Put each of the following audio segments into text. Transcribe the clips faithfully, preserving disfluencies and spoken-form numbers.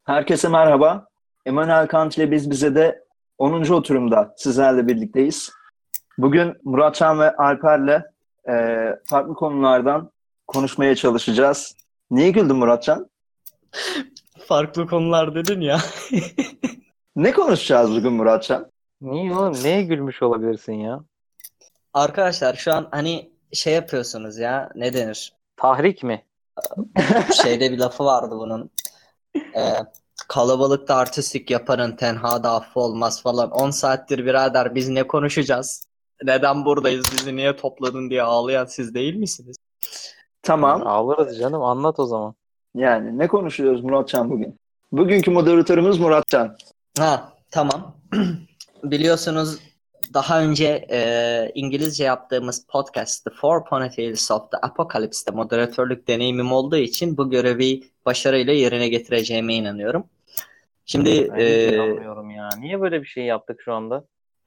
Herkese merhaba. Immanuel Kant ile Biz Bize de onuncu oturumda sizlerle birlikteyiz. Bugün Muratcan ve Alper'le e, farklı konulardan konuşmaya çalışacağız. Niye güldün Muratcan? Farklı konular dedin ya. Ne konuşacağız bugün Muratcan? Niye oğlum? Neye gülmüş olabilirsin ya? Arkadaşlar şu an hani şey yapıyorsunuz ya, ne denir? Tahrik mi? Şeyde bir lafı vardı bunun. Ee, Kalabalıkta artistik yaparın tenhada affı olmaz falan. on saattir birader biz ne konuşacağız? Neden buradayız? Bizi niye topladın diye ağlayan siz değil misiniz? Tamam. Ağlarız canım. Anlat o zaman. Yani ne konuşuyoruz Muratcan bugün? Bugünkü moderatörümüz Muratcan. Ha, tamam. Biliyorsunuz daha önce e, İngilizce yaptığımız podcast The Four Ponytails of the Apocalypse'de moderatörlük deneyimim olduğu için bu görevi başarıyla yerine getireceğime inanıyorum. Şimdi Ben hiç e, inanmıyorum ya. Niye böyle bir şey yaptık şu anda?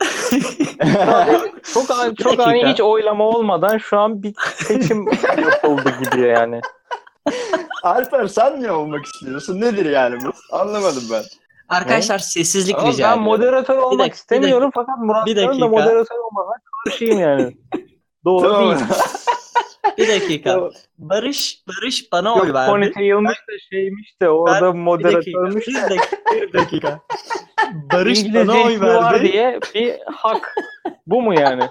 Çok Çok ani, Bir çok ani dakika. hiç oylama olmadan şu an bir seçim yapıldı gibi yani. Alper sen ne olmak istiyorsun? Nedir yani bu? Anlamadım ben. Arkadaşlar sessizlik Ama rica ben ediyorum. moderatör olmak dakika, bir istemiyorum dakika. fakat Bir Murat'ın dakika. da moderatör olmasına karşıyım yani. Doğru Tamam. değil. Bir dakika. Tamam. Barış Barış bana oy Yok verdi. ponytail'miş de şeymiş de orada Ben, bir dakika. moderatörmüş Bir de. dakika. Bir dakika. Barış İngilizce bana oy ismi var verdi. diye bir hak. Bu mu yani?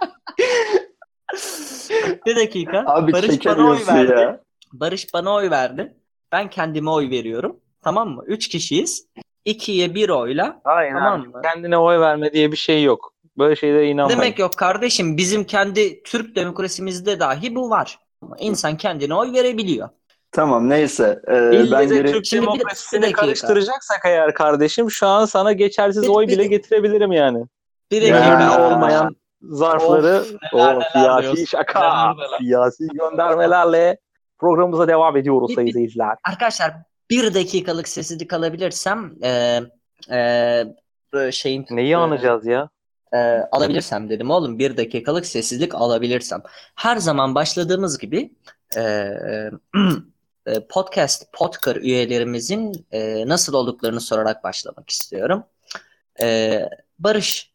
Bir dakika. Abi Barış şeker bana oy yiyorsun verdi. ya. Barış bana oy verdi. Ben kendime oy veriyorum. Tamam mı? Üç kişiyiz. İkiye bir oyla. Hayır Tamam abi. mı? Kendine oy verme diye bir şey yok. Böyle şeylere Ne inanmayın. demek yok kardeşim? Bizim kendi Türk demokrasimizde dahi bu var. İnsan kendine oy verebiliyor. Tamam neyse. Ee, İlle ben de göre... Türk Şimdi bir, bir demokrasisini dakika. karıştıracaksak eğer kardeşim şu an sana geçersiz Bir, oy bir, bile getirebilirim yani. bir Ya. dakika. Mühürlü olmayan zarfları Of, o neler neler siyasi diyorsun. şaka, Neler neler. siyasi göndermelerle programımıza devam ediyoruz Bir- sayın bir- izleyiciler. Arkadaşlar bir dakikalık sessizlik alabilirsem e, e, böyle şeyin Neyi e, anacağız ya? e, alabilirsem dedim oğlum, bir dakikalık sessizlik alabilirsem. Her zaman başladığımız gibi e, e, podcast Podcar üyelerimizin e, nasıl olduklarını sorarak başlamak istiyorum. E, Barış,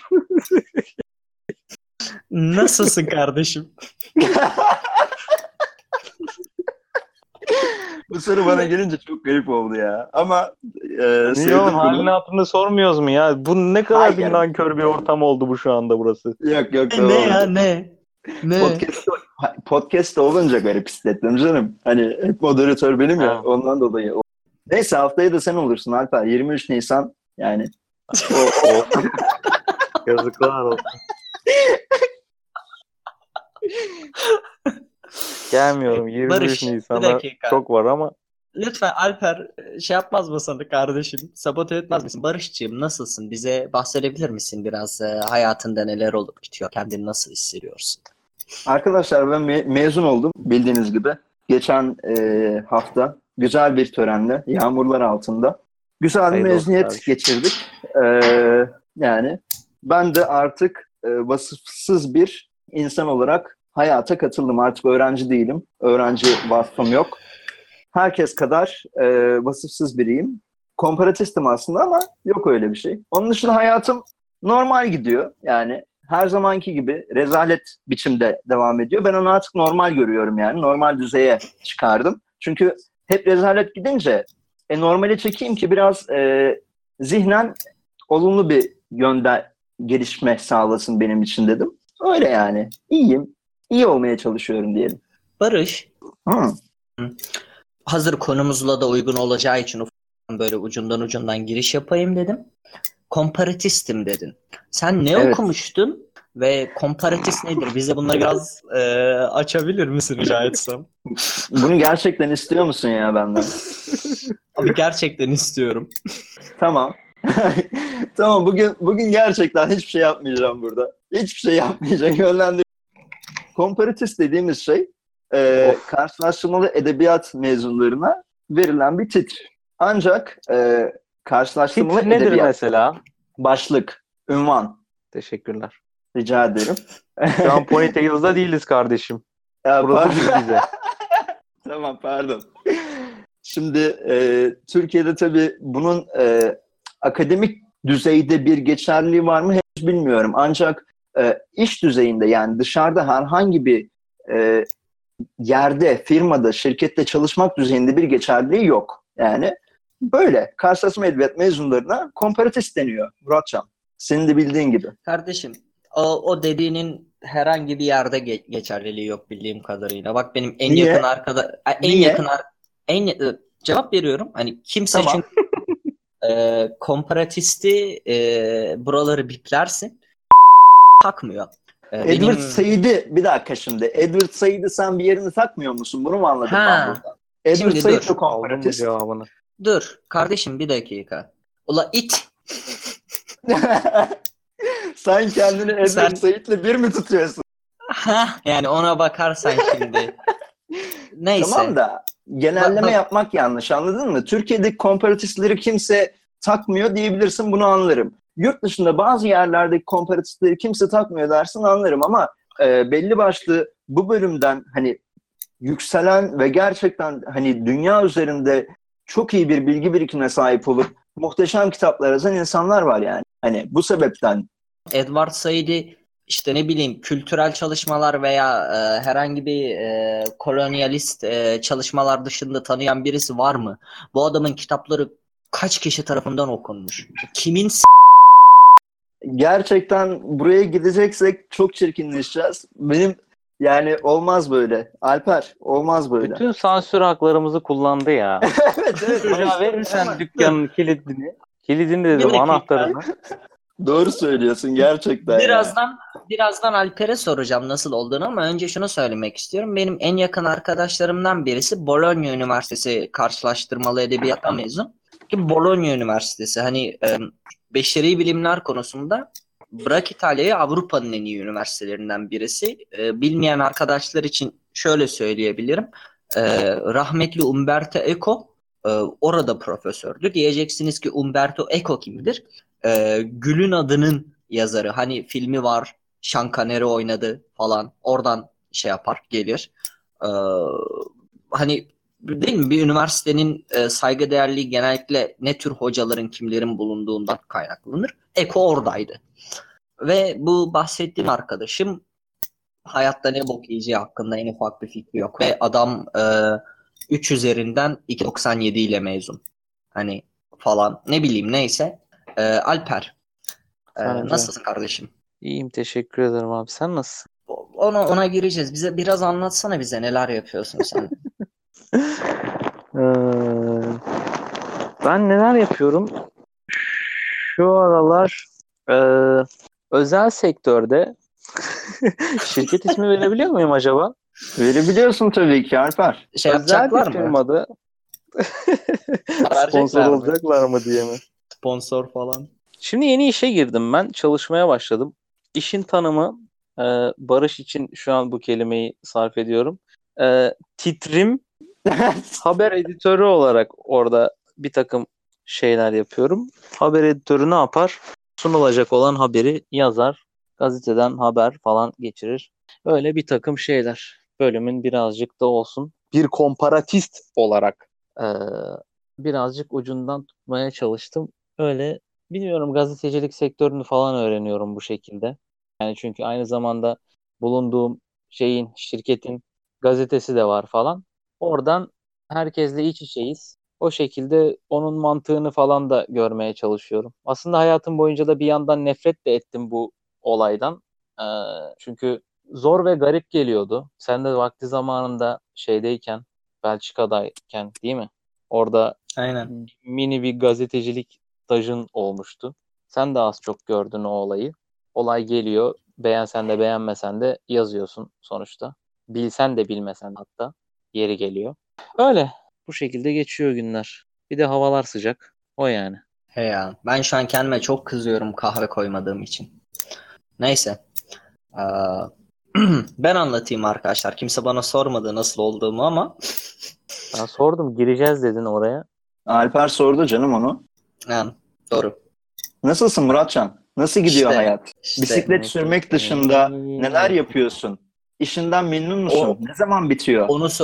nasılsın kardeşim? Bu soru bana gelince çok garip oldu ya. Ama e, Niye sevdim oğlum halini bunu. hatırını sormuyoruz mu ya? Bu ne kadar Hayır. bir nankör bir ortam oldu bu şu anda burası. Yok yok Ne tamam. ya ne? Ne? Podcast, podcast olunca garip hissettim canım. Hani hep moderatör benim ya. Ha. Ondan dolayı. Neyse haftaya da sen olursun Alper. yirmi üç Nisan yani. O, o. Yazıklar olsun. Gelmiyorum. yirmi üç Barış, bir Nisan'a dakika. çok var ama Lütfen Alper şey yapmaz mısın kardeşim? Sabote etmez misin? Barış'cığım nasılsın? Bize bahsedebilir misin biraz e, hayatında neler olup bitiyor? Kendini nasıl hissediyorsun? Arkadaşlar ben me- mezun oldum bildiğiniz gibi. Geçen e, hafta güzel bir törenle yağmurlar altında güzel bir Hayırlı olsun mezuniyet kardeşim. geçirdik. E, yani ben de artık e, vasıfsız bir insan olarak hayata katıldım. Artık öğrenci değilim. Öğrenci vasfım yok. Herkes kadar e, vasıfsız biriyim. Komparatistim aslında ama yok öyle bir şey. Onun dışında hayatım normal gidiyor. Yani her zamanki gibi rezalet biçimde devam ediyor. Ben onu artık normal görüyorum yani. Normal düzeye çıkardım. Çünkü hep rezalet gidince e, normale çekeyim ki biraz e, zihnen olumlu bir yönde gelişme sağlasın benim için dedim. Öyle yani. İyiyim. İyi olmaya çalışıyorum diyelim. Barış, Hı. hazır konumuzla da uygun olacağı için ufaktan böyle ucundan ucundan giriş yapayım dedim. Komparatistim dedin. Sen ne Evet. okumuştun ve komparatist nedir? Bize bunları biraz e, açabilir misin rica etsem? Bunu gerçekten istiyor musun ya benden? Abi gerçekten istiyorum. Tamam. Tamam bugün bugün gerçekten hiçbir şey yapmayacağım burada. Hiçbir şey yapmayacağım. Yönlendir. Komparatif dediğimiz şey e, Of. karşılaştırmalı edebiyat mezunlarına verilen bir titr. Ancak e, karşılaştırmalı Titr nedir edebiyat mesela? başlık, ünvan Teşekkürler. rica ederim. Şu an Ponytails'da değiliz kardeşim. Ya, Burası pardon. biz bize. Tamam pardon. Şimdi e, Türkiye'de tabii bunun e, akademik düzeyde bir geçerliliği var mı henüz bilmiyorum. Ancak e, iş düzeyinde, yani dışarıda herhangi bir e, yerde, firmada, şirkette çalışmak düzeyinde bir geçerliliği yok. Yani böyle. Karşılaştırma edebiyat mezunlarına komparatist deniyor Muratcan. Senin de bildiğin gibi. Kardeşim o, o dediğinin herhangi bir yerde ge- geçerliliği yok bildiğim kadarıyla. Bak benim en Niye? yakın arkada en Niye? yakın ar- en e, cevap veriyorum. Hani kimse Tamam. çünkü e, komparatisti e, buraları biplersin takmıyor. E, Edward benim Said'i bir dakika şimdi. Edward Said'i sen bir yerini takmıyor musun? Bunu mu anladım ben ha buradan? Edward şimdi Said dur. de Aldın mı komparatist. cevabını? Dur kardeşim bir dakika. Ula it. Sen kendini Edward Sen- Said'le bir mi tutuyorsun? Ha yani ona bakarsan şimdi. Neyse. Tamam da genelleme Bak- bak- yapmak yanlış, anladın mı? Türkiye'deki komparatistleri kimse takmıyor diyebilirsin, bunu anlarım. Yurt dışında bazı yerlerdeki komparatistleri kimse takmıyor dersin, anlarım ama e, belli başlı bu bölümden hani yükselen ve gerçekten hani dünya üzerinde çok iyi bir bilgi birikimine sahip olup muhteşem kitaplar yazan insanlar var yani. Hani bu sebepten. Edward Said'i işte ne bileyim kültürel çalışmalar veya e, herhangi bir e, kolonyalist e, çalışmalar dışında tanıyan birisi var mı? Bu adamın kitapları kaç kişi tarafından okunmuş? Kimin s- Gerçekten buraya gideceksek çok çirkinleşeceğiz. Benim yani olmaz böyle. Alper, olmaz böyle. Bütün sansür haklarımızı kullandı ya. Evet, evet. Çocuğa verirsen dükkanın kilidini. Kilidini dedim, Bir dakika. anahtarını. Doğru söylüyorsun gerçekten. ya. Birazdan birazdan Alper'e soracağım nasıl olduğunu ama önce şunu söylemek istiyorum. Benim en yakın arkadaşlarımdan birisi Bologna Üniversitesi karşılaştırmalı edebiyattan mezun. Ki Bologna Üniversitesi hani e, beşeri bilimler konusunda bırak İtalya'yı Avrupa'nın en iyi üniversitelerinden birisi. E, bilmeyen arkadaşlar için şöyle söyleyebilirim. E, rahmetli Umberto Eco e, orada profesördü. Diyeceksiniz ki Umberto Eco kimdir? E, Gül'ün Adının yazarı. Hani filmi var. Sean Connery oynadı falan. Oradan şey yapar, gelir. Ee, hani değil mi? Bir üniversitenin e, saygıdeğerliği genellikle ne tür hocaların, kimlerin bulunduğundan kaynaklanır. Eko oradaydı. Ve bu bahsettiğim arkadaşım hayatta ne bok yiyeceği hakkında en ufak bir fikri yok. Ve adam e, üç üzerinden iki virgül doksan yedi ile mezun. Hani falan. Ne bileyim neyse. E, Alper. e, Sence? nasılsın kardeşim? İyiyim, teşekkür ederim abi. Sen nasılsın? Ona, ona gireceğiz. Bize biraz anlatsana bize neler yapıyorsun sen. Ee, ben neler yapıyorum? Şu aralar e, özel sektörde şirket ismi verebiliyor muyum acaba? Verebiliyorsun tabii ki Alper. Şey Özel yapacaklar bir mı? firmada Verecekler sponsor mi? olacaklar mı diye mi? Sponsor falan. Şimdi yeni işe girdim ben. Çalışmaya başladım. İşin tanımı, e, Barış için şu an bu kelimeyi sarf ediyorum. E, titrim haber editörü olarak orada bir takım şeyler yapıyorum. Haber editörü ne yapar? Sunulacak olan haberi yazar. Gazeteden haber falan geçirir. Öyle bir takım şeyler. Bölümün birazcık da olsun. Bir komparatist olarak e, birazcık ucundan tutmaya çalıştım. Öyle bilmiyorum, gazetecilik sektörünü falan öğreniyorum bu şekilde. Yani çünkü aynı zamanda bulunduğum şeyin, şirketin gazetesi de var falan. Oradan herkesle iç içeyiz. O şekilde onun mantığını falan da görmeye çalışıyorum. Aslında hayatım boyunca da bir yandan nefret de ettim bu olaydan. Ee, çünkü zor ve garip geliyordu. Sen de vakti zamanında şeydeyken, Belçika'dayken değil mi? Orada Aynen. mini bir gazetecilik stajın olmuştu. Sen de az çok gördün o olayı. Olay geliyor. Beğensen de beğenmesen de yazıyorsun sonuçta. Bilsen de bilmesen de hatta yeri geliyor. Öyle. Bu şekilde geçiyor günler. Bir de havalar sıcak. O yani. He ya. Ben şu an kendime çok kızıyorum kahve koymadığım için. Neyse. Ee, ben anlatayım arkadaşlar. Kimse bana sormadı nasıl olduğumu ama Ben sordum, gireceğiz dedin oraya. Alper sordu canım onu. yani, doğru. Nasılsın Muratcan? Nasıl gidiyor İşte- hayat? işte Bisiklet sürmek dışında İyi. neler yapıyorsun? İşinden memnun musun? O- ne zaman bitiyor? Onu so-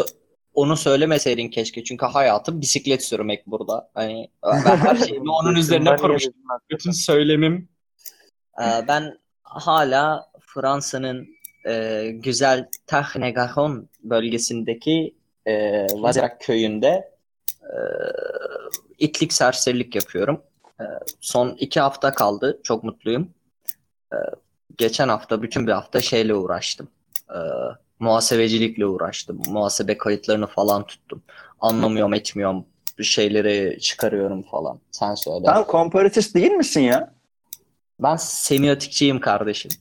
Onu söylemeseydin keşke çünkü hayatım bisiklet sürmek burada. Hani ben her şeyimi onun üzerine Ben niye kurmuştum. dedim hakikaten. Bütün söylemim. Ee, ben hala Fransa'nın e, güzel Tarn-et-Garonne bölgesindeki e, Vazirak köyünde e, itlik serserilik yapıyorum. E, son iki hafta kaldı. Çok mutluyum. E, geçen hafta bütün bir hafta şeyle uğraştım. E, muhasebecilikle uğraştım. Muhasebe kayıtlarını falan tuttum. Anlamıyorum etmiyorum. Bir şeyleri çıkarıyorum falan. Sen söyle. Sen komparatif değil misin ya? Ben semiotikçiyim kardeşim.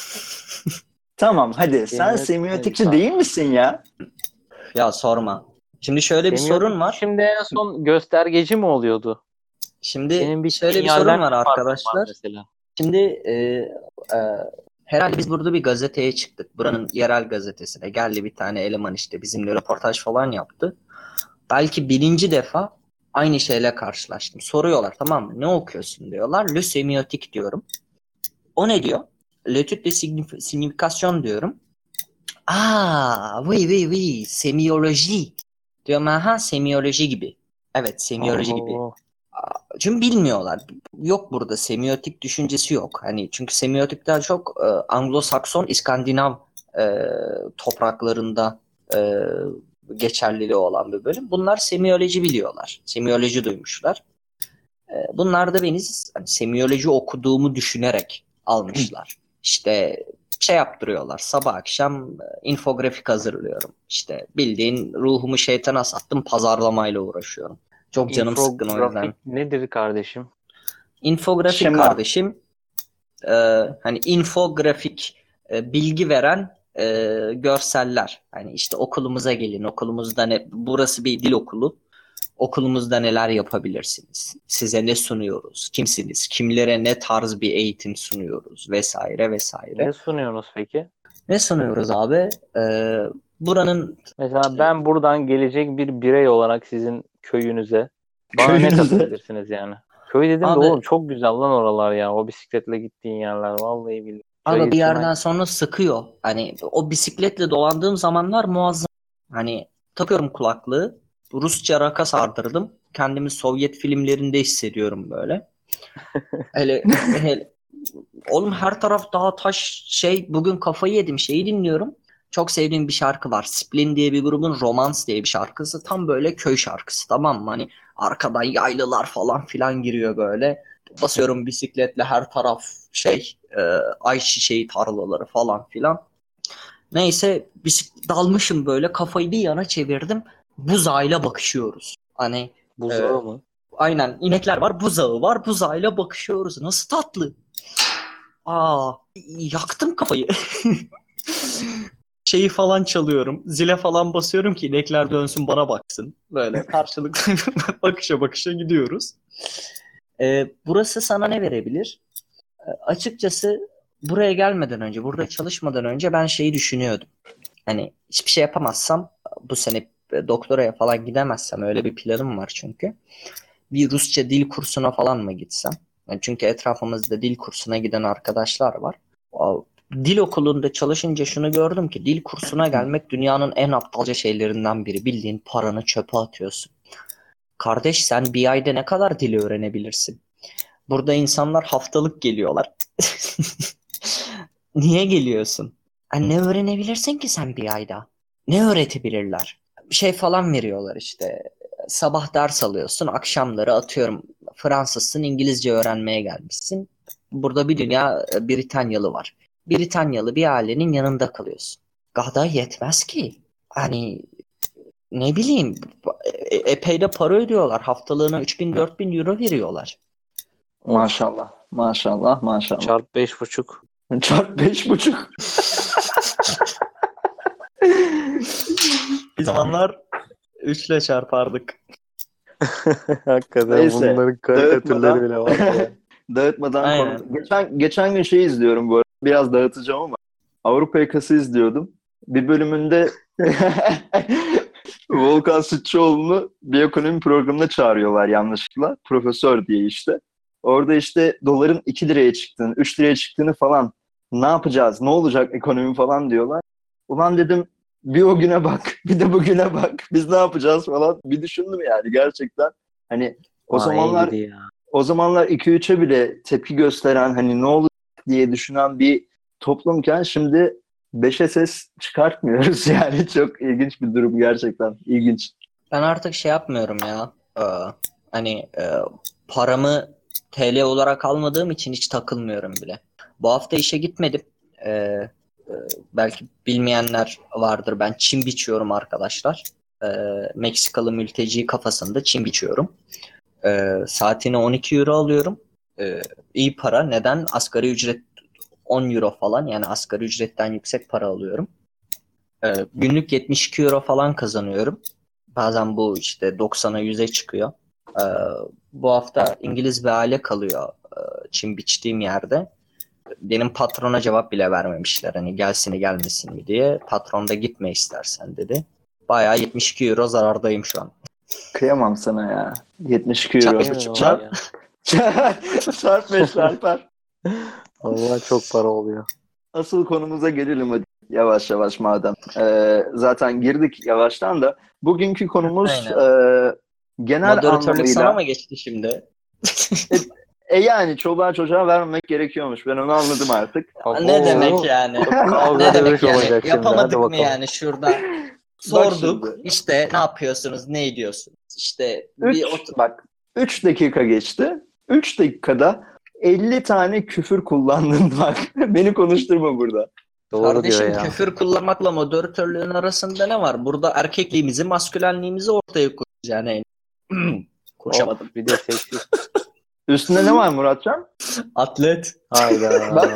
Tamam hadi sen Semiotik semiotikçi neymiş abi? değil misin ya? Ya sorma. Şimdi şöyle bir Semiotik sorun var. Şimdi en son göstergeci mi oluyordu? Şimdi Senin bir şöyle bir sinyalden sorun var mi farkın var arkadaşlar. mesela? Şimdi e, e, herhalde biz burada bir gazeteye çıktık. Buranın yerel gazetesine. Geldi bir tane eleman işte bizimle röportaj falan yaptı. Belki birinci defa aynı şeyle karşılaştım. Soruyorlar tamam mı? Ne okuyorsun diyorlar. Le semiotik diyorum. O ne diyor? L'étude de signif- signification diyorum. Aa, oui oui oui, semiyoloji. Diyorum aha semiyoloji gibi. Evet semiyoloji gibi. Oo. Çünkü bilmiyorlar. Yok burada semiotik düşüncesi yok. Hani çünkü semiotikler çok e, Anglo-Sakson, İskandinav e, topraklarında e, geçerliliği olan bir bölüm. Bunlar semiyoloji biliyorlar. Semiyoloji duymuşlar. E, bunlar da beni hani, semiyoloji okuduğumu düşünerek almışlar. İşte şey yaptırıyorlar. Sabah akşam e, infografik hazırlıyorum. İşte bildiğin ruhumu şeytana sattım, pazarlamayla uğraşıyorum. Çok canım sıkkın o yüzden. İnfografik nedir kardeşim? İnfografik Şema. kardeşim e, hani infografik e, bilgi veren e, görseller. Hani işte okulumuza gelin. Okulumuzda ne burası bir dil okulu. Okulumuzda neler yapabilirsiniz? Size ne sunuyoruz? Kimsiniz? Kimlere ne tarz bir eğitim sunuyoruz? Vesaire vesaire. Ne sunuyorsunuz peki? Ne sunuyoruz abi? Ee, buranın Mesela ben buradan gelecek bir birey olarak sizin köyünüze bana ne Köyünüze. katabilirsiniz yani? Köy dedim de Abi- oğlum çok güzel lan oralar ya. O bisikletle gittiğin yerler vallahi billahi. Çay Ama bir içmen- yerden sonra sıkıyor. Hani o bisikletle dolandığım zamanlar muazzam. Hani takıyorum kulaklığı. Rusça raka sardırdım. Kendimi Sovyet filmlerinde hissediyorum böyle. Hele, hele oğlum her taraf dağ taş şey bugün kafayı yedim şeyi dinliyorum. Çok sevdiğim bir şarkı var. Splin diye bir grubun Romance diye bir şarkısı. Tam böyle köy şarkısı tamam mı? Hani arkadan yaylılar falan filan giriyor böyle. Basıyorum bisikletle her taraf şey e, ayçiçeği tarlaları falan filan. Neyse bisik dalmışım böyle kafayı bir yana çevirdim. Buzağıyla bakışıyoruz. Hani Buzağı e, mı? aynen inekler var buzağı var buzağıyla bakışıyoruz. Nasıl tatlı. Aa, yaktım kafayı. Şeyi falan çalıyorum. Zile falan basıyorum ki inekler dönsün bana baksın. Böyle karşılıklı bakışa bakışa gidiyoruz. Ee, burası sana ne verebilir? Ee, açıkçası buraya gelmeden önce, burada çalışmadan önce ben şeyi düşünüyordum. Hani hiçbir şey yapamazsam bu sene e, doktoraya falan gidemezsem öyle bir planım var çünkü. Bir Rusça dil kursuna falan mı gitsem? Yani çünkü etrafımızda dil kursuna giden arkadaşlar var. O dil okulunda çalışınca şunu gördüm ki dil kursuna gelmek dünyanın en aptalca şeylerinden biri. Bildiğin paranı çöpe atıyorsun. Kardeş sen bir ayda ne kadar dil öğrenebilirsin? Burada insanlar haftalık geliyorlar. Niye geliyorsun? Yani ne öğrenebilirsin ki sen bir ayda? Ne öğretebilirler? Bir şey falan veriyorlar işte. Sabah ders alıyorsun, akşamları atıyorum Fransızsın, İngilizce öğrenmeye gelmişsin. Burada bir dünya e, Britanyalı var. Britanyalı bir ailenin yanında kalıyorsun. Gada yetmez ki. Hani ne bileyim e- epey de para ödüyorlar. Haftalığına üç bin dört bin euro veriyorlar. Maşallah. Maşallah. Maşallah. Çarp beş buçuk. Çarp beş buçuk. Bir zamanlar üçle çarpardık. Hakikaten Neyse, bunların karikatürleri dağıtmadan- bile var ya. Dağıtmadan Aynen. konu. Geçen, geçen gün şey izliyorum bu arada. Biraz dağıtacağım ama. Avrupa Yakası izliyordum. Bir bölümünde Volkan Sütçüoğlu'nu bir ekonomi programına çağırıyorlar yanlışlıkla. Profesör diye işte. Orada işte doların iki liraya çıktığını, üç liraya çıktığını falan ne yapacağız, ne olacak ekonomi falan diyorlar. Ulan dedim bir o güne bak, bir de bugüne bak. Biz ne yapacağız falan. Bir düşündüm yani gerçekten. Hani o Aa, zamanlar iyiydi ya. o zamanlar iki üçe bile tepki gösteren, hani ne olur diye düşünen bir toplumken şimdi beşe ses çıkartmıyoruz. Yani çok ilginç bir durum gerçekten. İlginç. Ben artık şey yapmıyorum ya. Ee, hani e, paramı T L olarak almadığım için hiç takılmıyorum bile. Bu hafta işe gitmedim. Ee, e, belki bilmeyenler vardır. Ben çim biçiyorum arkadaşlar. Ee, Meksikalı mülteci kafasında çim biçiyorum. Ee, saatine on iki euro alıyorum. Ee, iyi para. Neden? Asgari ücret on euro falan. Yani asgari ücretten yüksek para alıyorum. Ee, günlük yetmiş iki euro falan kazanıyorum. Bazen bu işte doksana yüze çıkıyor. Ee, bu hafta İngiliz bir aile kalıyor e, çim biçtiğim yerde. Benim patrona cevap bile vermemişler. Hani gelsin mi gelmesin mi diye. Patron da gitme istersen dedi. Bayağı yetmiş iki euro zarardayım şu an. Kıyamam sana ya. yetmiş iki euro. Çarpı Değil mi oğlum Çarp, ya? çarp beş Alper. Allah çok para oluyor. Asıl konumuza gelelim hadi. Yavaş yavaş madem. Ee, zaten girdik yavaştan da. Bugünkü konumuz Aynen. e, genel Moderatörlük sana anlamıyla mı geçti şimdi? e yani çoluğa çocuğa vermemek gerekiyormuş. Ben onu anladım artık. Ne Oo, demek yani? kavga Ne demek dövüş yani? olacak şimdi. Hadi Yapamadık mı bakalım. yani şurada? Bak Sorduk. şimdi. İşte ne yapıyorsunuz? Ne ediyorsunuz? İşte bir Üç, otur. bak üç dakika geçti. üç dakikada elli tane küfür kullandın bak. Beni konuşturma burada. Doğru Kardeşim diyor ya. küfür kullanmakla moderatörlüğün arasında ne var? Burada erkekliğimizi, maskülenliğimizi ortaya koyacağız yani. Konuşamadım. Of, bir de seksi. Üstünde ne var Muratcan? Atlet. Hayda. Bak.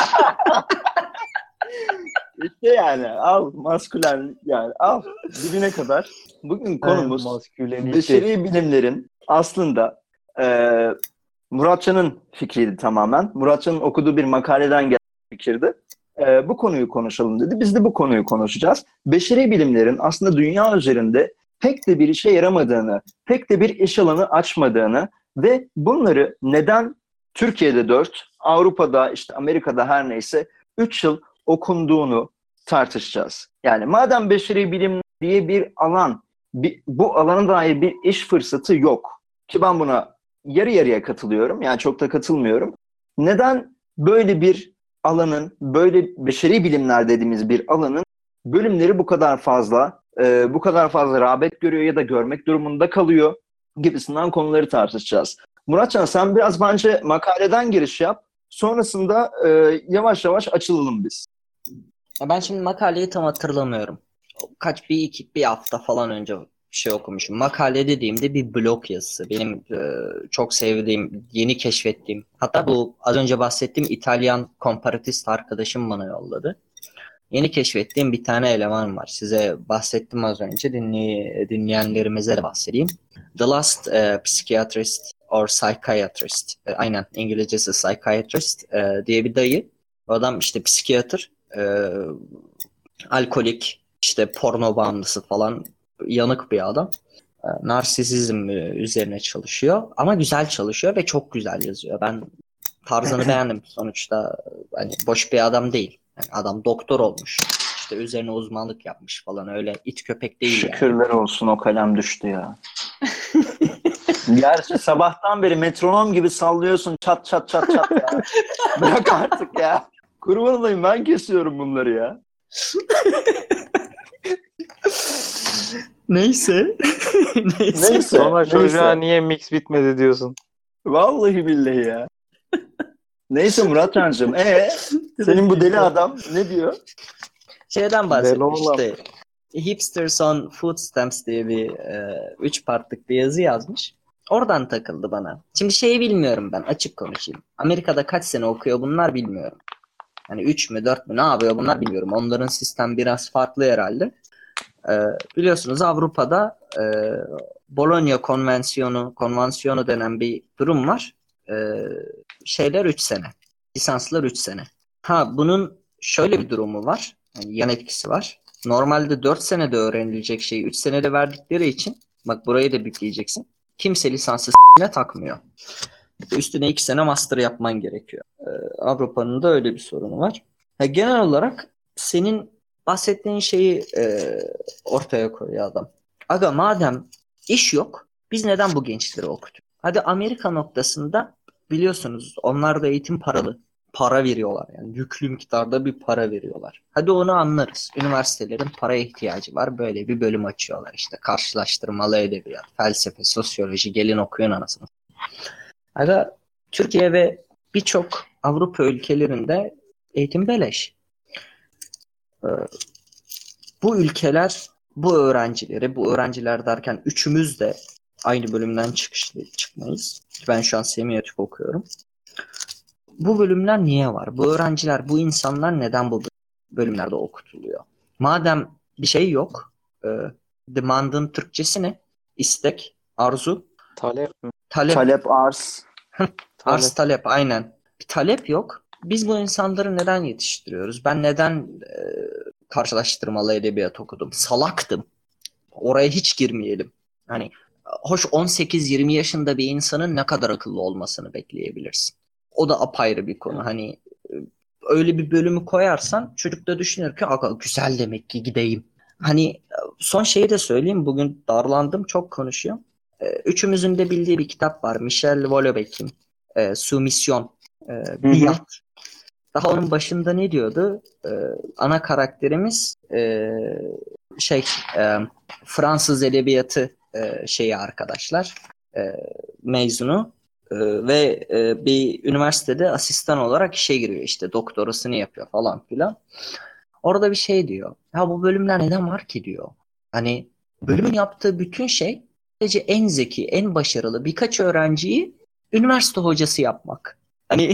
İşte yani al maskülen yani al dibine kadar. Bugün konumuz Maskülenite. beşeri bilimlerin aslında e, Muratcan'ın fikriydi tamamen. Muratcan'ın okuduğu bir makaleden gelen fikirdi. E, bu konuyu konuşalım dedi. Biz de bu konuyu konuşacağız. Beşeri bilimlerin aslında dünya üzerinde pek de bir işe yaramadığını, pek de bir iş alanı açmadığını ve bunları neden Türkiye'de dört, Avrupa'da işte Amerika'da her neyse üç yıl okunduğunu tartışacağız. Yani madem beşeri bilim diye bir alan, bir, bu alana dair bir iş fırsatı yok ki ben buna yarı yarıya katılıyorum. Yani çok da katılmıyorum. Neden böyle bir alanın, böyle beşeri bilimler dediğimiz bir alanın bölümleri bu kadar fazla, e, bu kadar fazla rağbet görüyor ya da görmek durumunda kalıyor gibisinden konuları tartışacağız. Muratcan sen biraz bence makaleden giriş yap. Sonrasında e, yavaş yavaş açılalım biz. Ya ben şimdi makaleyi tam hatırlamıyorum. Kaç bir iki bir hafta falan önce bir şey okumuşum. Makale dediğimde bir blog yazısı. Benim e, çok sevdiğim, yeni keşfettiğim. Hatta bu az önce bahsettiğim İtalyan komparatist arkadaşım bana yolladı. Yeni keşfettiğim bir tane eleman var. Size bahsettim az önce. Dinley dinleyenlerimize de bahsedeyim. The Last e, Psychiatrist or Psychiatrist. E, aynen İngilizcesi Psychiatrist e, diye bir dayı. O adam işte psikiyatr, e, alkolik, işte porno bağımlısı falan yanık bir adam. E, narsisizm e, üzerine çalışıyor. Ama güzel çalışıyor ve çok güzel yazıyor. Ben tarzını beğendim. Sonuçta hani boş bir adam değil. Yani adam doktor olmuş. İşte üzerine uzmanlık yapmış falan. Öyle it köpek değil yani. Şükürler olsun o kalem düştü ya. Gerçi sabahtan beri metronom gibi sallıyorsun çat çat çat çat ya. Bırak artık ya. Kurban olayım ben kesiyorum bunları ya. Neyse. Neyse. Neyse. Sonra çocuğa neyse. niye mix bitmedi diyorsun. Vallahi billahi ya. Neyse Muratcancığım. Ee, senin bu deli adam ne diyor? Şeyden Deli bahsetmiş oğlan. işte. Hipsters on Food Stamps diye bir e, üç partlık bir yazı yazmış. Oradan takıldı bana. Şimdi şeyi bilmiyorum ben. Açık konuşayım. Amerika'da kaç sene okuyor bunlar bilmiyorum. Hani üç mü dört mü ne yapıyor bunlar bilmiyorum. Onların sistem biraz farklı herhalde. Ee, biliyorsunuz Avrupa'da e, Bologna Konvansiyonu konvansiyonu denen bir durum var. Ee, şeyler üç sene. Lisanslar üç sene. Ha bunun şöyle bir durumu var. Yani yan etkisi var. Normalde dört senede öğrenilecek şeyi üç senede verdikleri için bak burayı da bükleyeceksin. Kimse lisansı s***ne takmıyor. Üstüne iki sene master yapman gerekiyor. Ee, Avrupa'nın da öyle bir sorunu var. Ha, genel olarak senin bahsettiğin şeyi e, ortaya koyuyor adam. Aga madem iş yok, biz neden bu gençleri okutuyoruz? Hadi Amerika noktasında biliyorsunuz onlar da eğitim paralı. Para veriyorlar yani yüklü miktarda bir para veriyorlar. Hadi onu anlarız. Üniversitelerin paraya ihtiyacı var. Böyle bir bölüm açıyorlar işte. Karşılaştırmalı edebiyat, felsefe, sosyoloji gelin okuyun anasını. Aga Türkiye ve birçok Avrupa ülkelerinde eğitim beleş. Ee, bu ülkeler bu öğrencileri, bu öğrenciler derken üçümüz de aynı bölümden çıkışlı, çıkmayız. Ben şu an semiotik okuyorum. Bu bölümler niye var? Bu öğrenciler, bu insanlar neden bu bölümlerde okutuluyor? Madem bir şey yok, e, demand'ın Türkçesi ne? İstek, arzu, Talep mi? talep. Talep arz. Arz talep aynen. Bir talep yok. Biz bu insanları neden yetiştiriyoruz? Ben neden e, karşılaştırmalı edebiyat okudum? Salaktım. Oraya hiç girmeyelim. Hani hoş on sekiz yirmi yaşında bir insanın ne kadar akıllı olmasını bekleyebilirsin. O da apayrı bir konu. Hani e, öyle bir bölümü koyarsan çocuk da düşünür ki aga güzel demek ki gideyim. Hani e, son şeyi de söyleyeyim. Bugün darlandım çok konuşuyorum. E, Üçümüzün de bildiği bir kitap var. Michel Houellebecq'in e, Soumission. E, biat. Daha onun başında ne diyordu? E, ana karakterimiz e, şey e, Fransız edebiyatı e, şeyi arkadaşlar e, mezunu e, ve e, bir üniversitede asistan olarak işe giriyor işte doktorasını yapıyor falan filan. Orada bir şey diyor. Ya bu bölümler neden var ki diyor. Hani bölümün yaptığı bütün şey sadece en zeki, en başarılı birkaç öğrenciyi üniversite hocası yapmak. Hani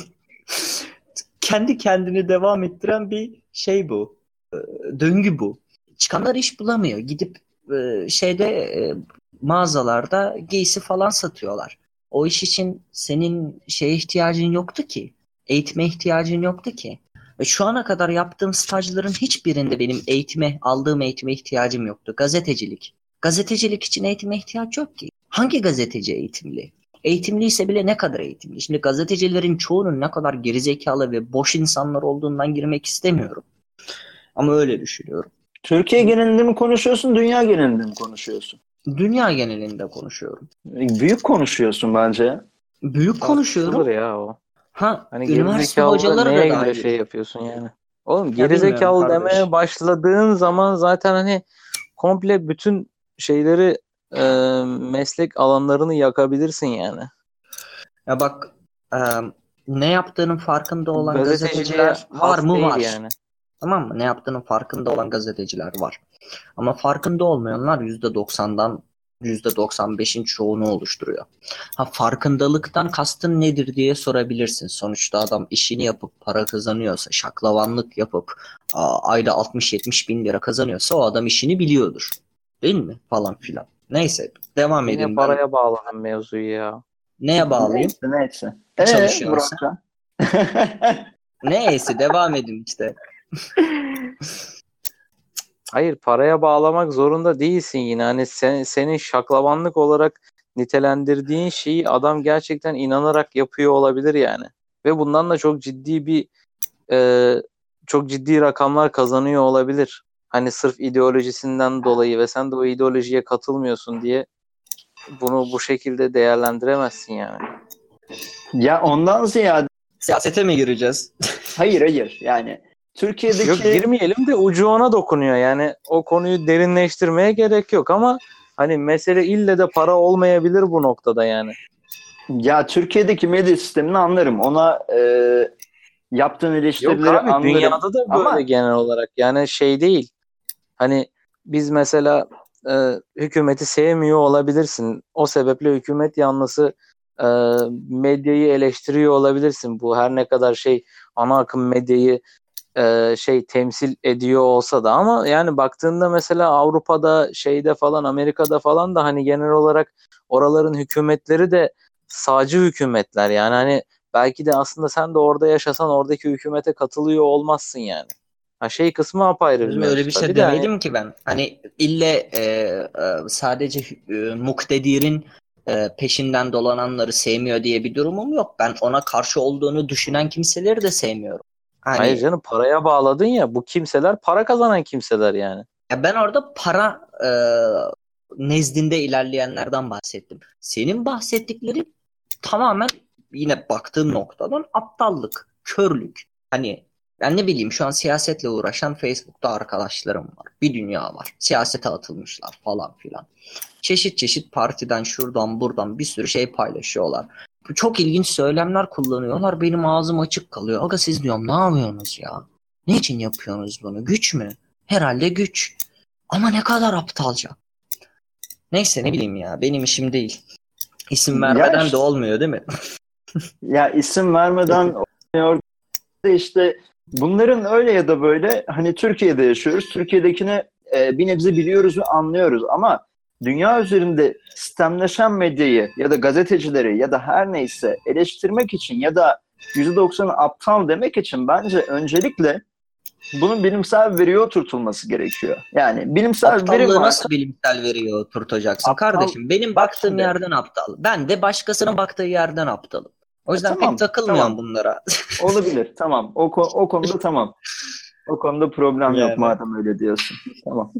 kendi kendini devam ettiren bir şey bu. E, döngü bu. Çıkanlar iş bulamıyor. Gidip e, şeyde e, mağazalarda giysi falan satıyorlar. O iş için senin şeye ihtiyacın yoktu ki. Eğitime ihtiyacın yoktu ki. Ve şu ana kadar yaptığım stajların hiçbirinde benim eğitime, aldığım eğitime ihtiyacım yoktu. Gazetecilik. Gazetecilik için eğitime ihtiyaç yok ki. Hangi gazeteci eğitimli? Eğitimliyse bile ne kadar eğitimli? Şimdi gazetecilerin çoğunun ne kadar gerizekalı ve boş insanlar olduğundan girmek istemiyorum. Ama öyle düşünüyorum. Türkiye genelinde mi konuşuyorsun, dünya genelinde mi konuşuyorsun? Dünya genelinde konuşuyorum. Büyük konuşuyorsun bence. Büyük konuşuyorum. Tartışılır ya o. Ha, Hani üniversite gerizekalı hocaları da neye göre dahil. şey yapıyorsun yani? Oğlum Ya bilmiyorum gerizekalı kardeş. demeye başladığın zaman zaten hani komple bütün şeyleri e, meslek alanlarını yakabilirsin yani. Ya bak e, ne yaptığının farkında olan Gazeteciliğe gazeteciler var has mı? değil Var. yani. Tamam mı? Ne yaptığının farkında olan gazeteciler var. Ama farkında olmayanlar yüzde doksandan yüzde doksan beşin çoğunu oluşturuyor. Ha, farkındalıktan kastın nedir diye sorabilirsin. Sonuçta adam işini yapıp para kazanıyorsa, şaklavanlık yapıp a, ayda altmış yetmiş bin lira kazanıyorsa o adam işini biliyordur. Değil mi? Falan filan. Neyse devam Yine edeyim ben. paraya bağlanan mevzuyu ya. Neye bağlayayım? Neyse neyse. Ee, Çalışıyorsa. Burak'tan. Neyse devam edin işte. Hayır, paraya bağlamak zorunda değilsin yine. Hani sen, senin şaklabanlık olarak nitelendirdiğin şeyi adam gerçekten inanarak yapıyor olabilir yani. Ve bundan da çok ciddi bir e, çok ciddi rakamlar kazanıyor olabilir. Hani sırf ideolojisinden dolayı ve sen de o ideolojiye katılmıyorsun diye bunu bu şekilde değerlendiremezsin yani. Ya ondan ziyade Siyasete mi gireceğiz? hayır hayır yani Türkiye'deki Yok girmeyelim de ucu ona dokunuyor yani o konuyu derinleştirmeye gerek yok ama hani mesele ille de para olmayabilir bu noktada yani. ya Türkiye'deki medya sistemini anlarım. Ona e, yaptığın Yok eleştirileri abi anlarım. dünyada da böyle Ama genel olarak yani şey değil hani biz mesela e, hükümeti sevmiyor olabilirsin o sebeple hükümet yanlısı e, medyayı eleştiriyor olabilirsin bu her ne kadar şey ana akım medyayı e, şey temsil ediyor olsa da ama yani baktığında mesela Avrupa'da şeyde falan Amerika'da falan da hani genel olarak oraların hükümetleri de sağcı hükümetler yani hani belki de aslında sen de orada yaşasan oradaki hükümete katılıyor olmazsın yani. Ha şey kısmı apayrı bir Öyle öyle mevzu bir tabii şey de hani demedim ki ben. Hani ille e, e, sadece e, muktedirin e, peşinden dolananları sevmiyor diye bir durumum yok. Ben ona karşı olduğunu düşünen kimseleri de sevmiyorum. Hani Hayır canım, paraya bağladın ya, bu kimseler para kazanan kimseler yani. ya ben orada para e, nezdinde ilerleyenlerden bahsettim. Senin bahsettiklerin tamamen yine baktığım noktadan aptallık, körlük. Hani ben ne bileyim, şu an siyasetle uğraşan Facebook'ta arkadaşlarım var. Bir dünya var. Siyasete atılmışlar falan filan. Çeşit çeşit partiden şuradan buradan bir sürü şey paylaşıyorlar. Çok ilginç söylemler kullanıyorlar. Benim ağzım açık kalıyor. Aga siz diyorum ne yapıyorsunuz ya? Ne için yapıyorsunuz bunu? Güç mü? Herhalde güç. Ama ne kadar aptalca. Neyse ne bileyim ya. Benim işim değil. İsim Ya, vermeden de işte- olmuyor değil mi? ya isim vermeden olmuyor da işte bunların öyle ya da böyle hani Türkiye'de yaşıyoruz. Türkiye'dekini e, bir nebze biliyoruz ve anlıyoruz ama dünya üzerinde sistemleşen medyayı ya da gazetecileri ya da her neyse eleştirmek için ya da yüzde doksanı aptal demek için bence öncelikle bunun bilimsel bir veriye oturtulması gerekiyor. Yani bilimsel bir veri Aptallığı varsa nasıl bilimsel veriye oturtacaksın aptal, kardeşim? Benim bak baktığım şimdi. yerden aptal. Ben de başkasının baktığı yerden aptalım. O yüzden Tamam, pek takılmıyorum tamam. bunlara. Olabilir, tamam. O, ko- o konuda tamam. O konuda problem yok Yani. madem öyle diyorsun. Tamam.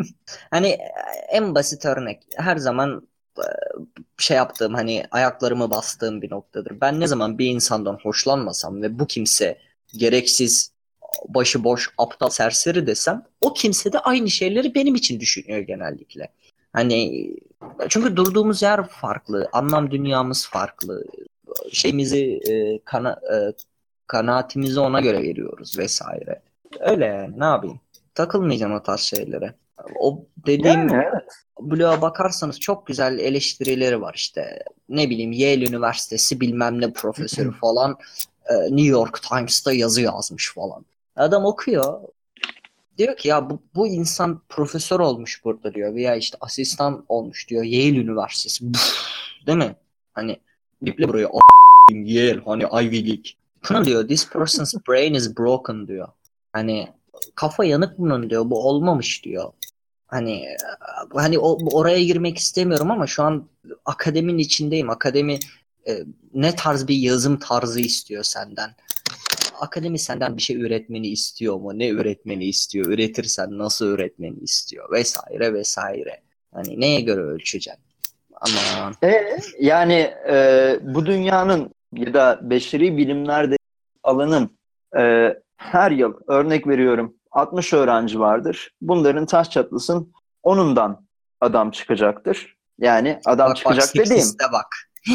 Hani en basit örnek her zaman e, şey yaptığım, hani ayaklarımı bastığım bir noktadır. Ben ne zaman bir insandan hoşlanmasam ve bu kimse gereksiz, başıboş, aptal, serseri desem, o kimse de aynı şeyleri benim için düşünüyor genellikle. Hani çünkü durduğumuz yer farklı, anlam dünyamız farklı. Şeyimizi e, kana, e, kanaatimizi ona göre veriyoruz vesaire. Öyle yani, ne yapayım? Takılmayacağım o tarz şeylere. O dediğim Yani evet. bloğa bakarsanız çok güzel eleştirileri var işte. Ne bileyim, Yale Üniversitesi bilmem ne profesörü falan e, New York Times'ta yazı yazmış falan. Adam okuyor. Diyor ki ya bu, bu insan profesör olmuş burada diyor, veya işte asistan olmuş diyor Yale Üniversitesi. Değil mi? Hani biple buraya Yale, hani Ivy League. Bunu diyor, this person's brain is broken diyor. Hani kafa yanık bunun diyor, bu olmamış diyor. Hani hani o, oraya girmek istemiyorum ama şu an akademinin içindeyim. Akademi e, ne tarz bir yazım tarzı istiyor senden? Akademi senden bir şey üretmeni istiyor mu? Ne üretmeni istiyor? Üretirsen nasıl üretmeni istiyor? Vesaire vesaire. Hani neye göre ölçeceksin? Aman. E, yani e, bu dünyanın ya da beşeri bilimlerde alanın e, her yıl örnek veriyorum altmış öğrenci vardır. Bunların taş çatlasın onundan adam çıkacaktır. Yani adam Bak bak, çıkacak dediğim. seksiste bak.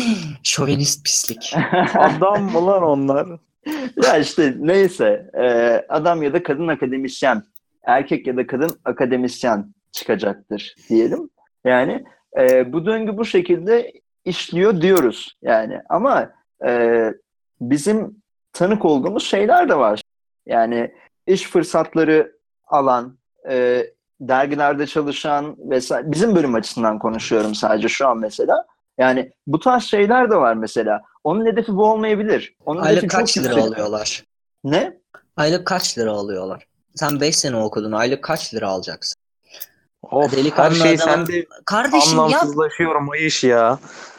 Şovenist pislik. Adam mı lan onlar? Ya işte neyse e, adam ya da kadın akademisyen, erkek ya da kadın akademisyen çıkacaktır diyelim. Yani e, bu döngü bu şekilde işliyor diyoruz yani. Ama e, bizim tanık olduğumuz şeyler de var. Yani iş fırsatları alan, e, dergilerde çalışan vesaire. Bizim bölüm açısından konuşuyorum sadece şu an mesela. Yani bu tarz şeyler de var mesela. Onun hedefi bu olmayabilir. Onun hedefi Aylık çok kaç lira yüksek. alıyorlar? Ne? Aylık kaç lira alıyorlar? Sen beş sene okudun. Aylık kaç lira alacaksın? Of, Delikanlı her şey adamın... sende Kardeşim ya, anlamsızlaşıyor Mayış ya.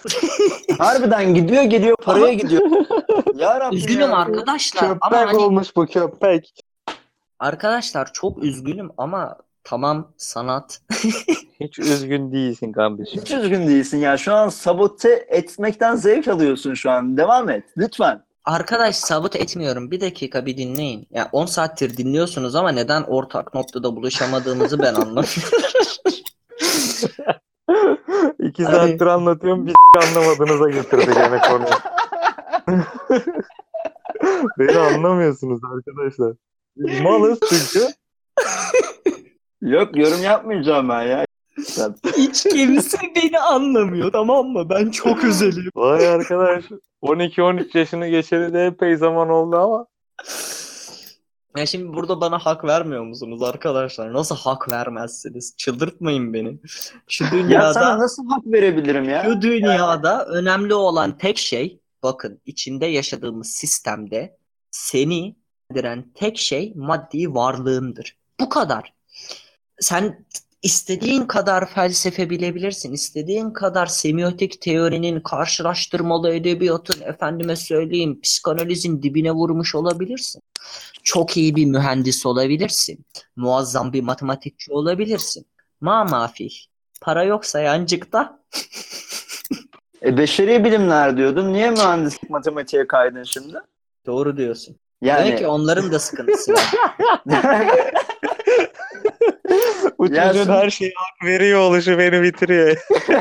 Harbiden gidiyor geliyor paraya gidiyor. Ya Rabbim üzgünüm ya. arkadaşlar ama Köpek hani olmuş bu, köpek. arkadaşlar çok üzgünüm ama tamam, sanat. Hiç üzgün değilsin kardeşim. Hiç üzgün değilsin ya. Şu an sabote etmekten zevk alıyorsun şu an. Devam et. Lütfen. Arkadaş, sabot etmiyorum. Bir dakika, bir dinleyin. Ya on saattir dinliyorsunuz ama neden ortak noktada buluşamadığımızı ben anlamıyorum. İki Hani- saattir anlatıyorum, bir anlamadığınıza getirdi gene konuyu. Beni anlamıyorsunuz arkadaşlar. Biz malız çünkü. Yok, yorum yapmayacağım ben ya. Hiç kimse beni anlamıyor, tamam mı? Ben çok özelim. Vay arkadaş, on iki on üç yaşını geçeli de epey zaman oldu ama. Ya şimdi burada bana hak vermiyor musunuz arkadaşlar? Nasıl hak vermezsiniz? Çıldırtmayın beni. Şu Ya sana dünyada nasıl hak verebilirim ya? şu dünyada önemli olan tek şey, bakın, içinde yaşadığımız sistemde seni ilgilendiren tek şey maddi varlığındır. Bu kadar. Sen İstediğin kadar felsefe bilebilirsin. İstediğin kadar semiotik teorinin, karşılaştırmalı edebiyatın, efendime söyleyeyim, psikanalizin dibine vurmuş olabilirsin. Çok iyi bir mühendis olabilirsin. Muazzam bir matematikçi olabilirsin. Ma mafih. Para yoksa yancıkta. E, beşeri bilimler diyordun. Niye mühendislik matematiğe kaydın şimdi? Doğru diyorsun. Yani Demek ki onların da sıkıntısı var. Bu çocuğun her şeyi hak veriyor oluşu beni bitiriyor.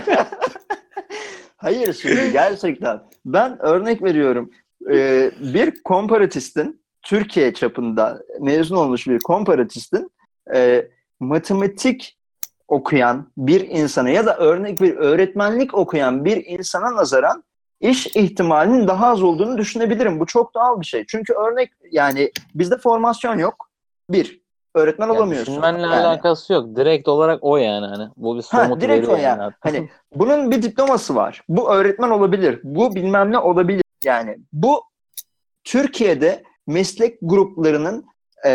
Hayır, şimdi gerçekten ben örnek veriyorum. Ee, bir komparatistin, Türkiye çapında mezun olmuş bir komparatistin e, matematik okuyan bir insana ya da örnek bir öğretmenlik okuyan bir insana nazaran iş ihtimalinin daha az olduğunu düşünebilirim. Bu çok doğal bir şey. Çünkü örnek, yani bizde formasyon yok. Bir, öğretmen Yani olamıyorsun. düşünmenle Yani. alakası yok. Direkt olarak o yani. Hani bu bir somut Ha, direkt veri o yani. yani. Hani bunun bir diploması var. Bu öğretmen olabilir. Bu bilmem ne olabilir. Yani bu Türkiye'de meslek gruplarının e,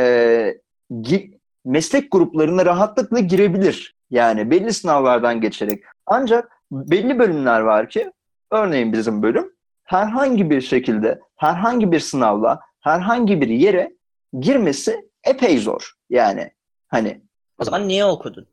gi- meslek gruplarına rahatlıkla girebilir. Yani belli sınavlardan geçerek. Ancak belli bölümler var ki, örneğin bizim bölüm, herhangi bir şekilde, herhangi bir sınavla, herhangi bir yere girmesi epey zor. Yani hani O zaman niye okudun?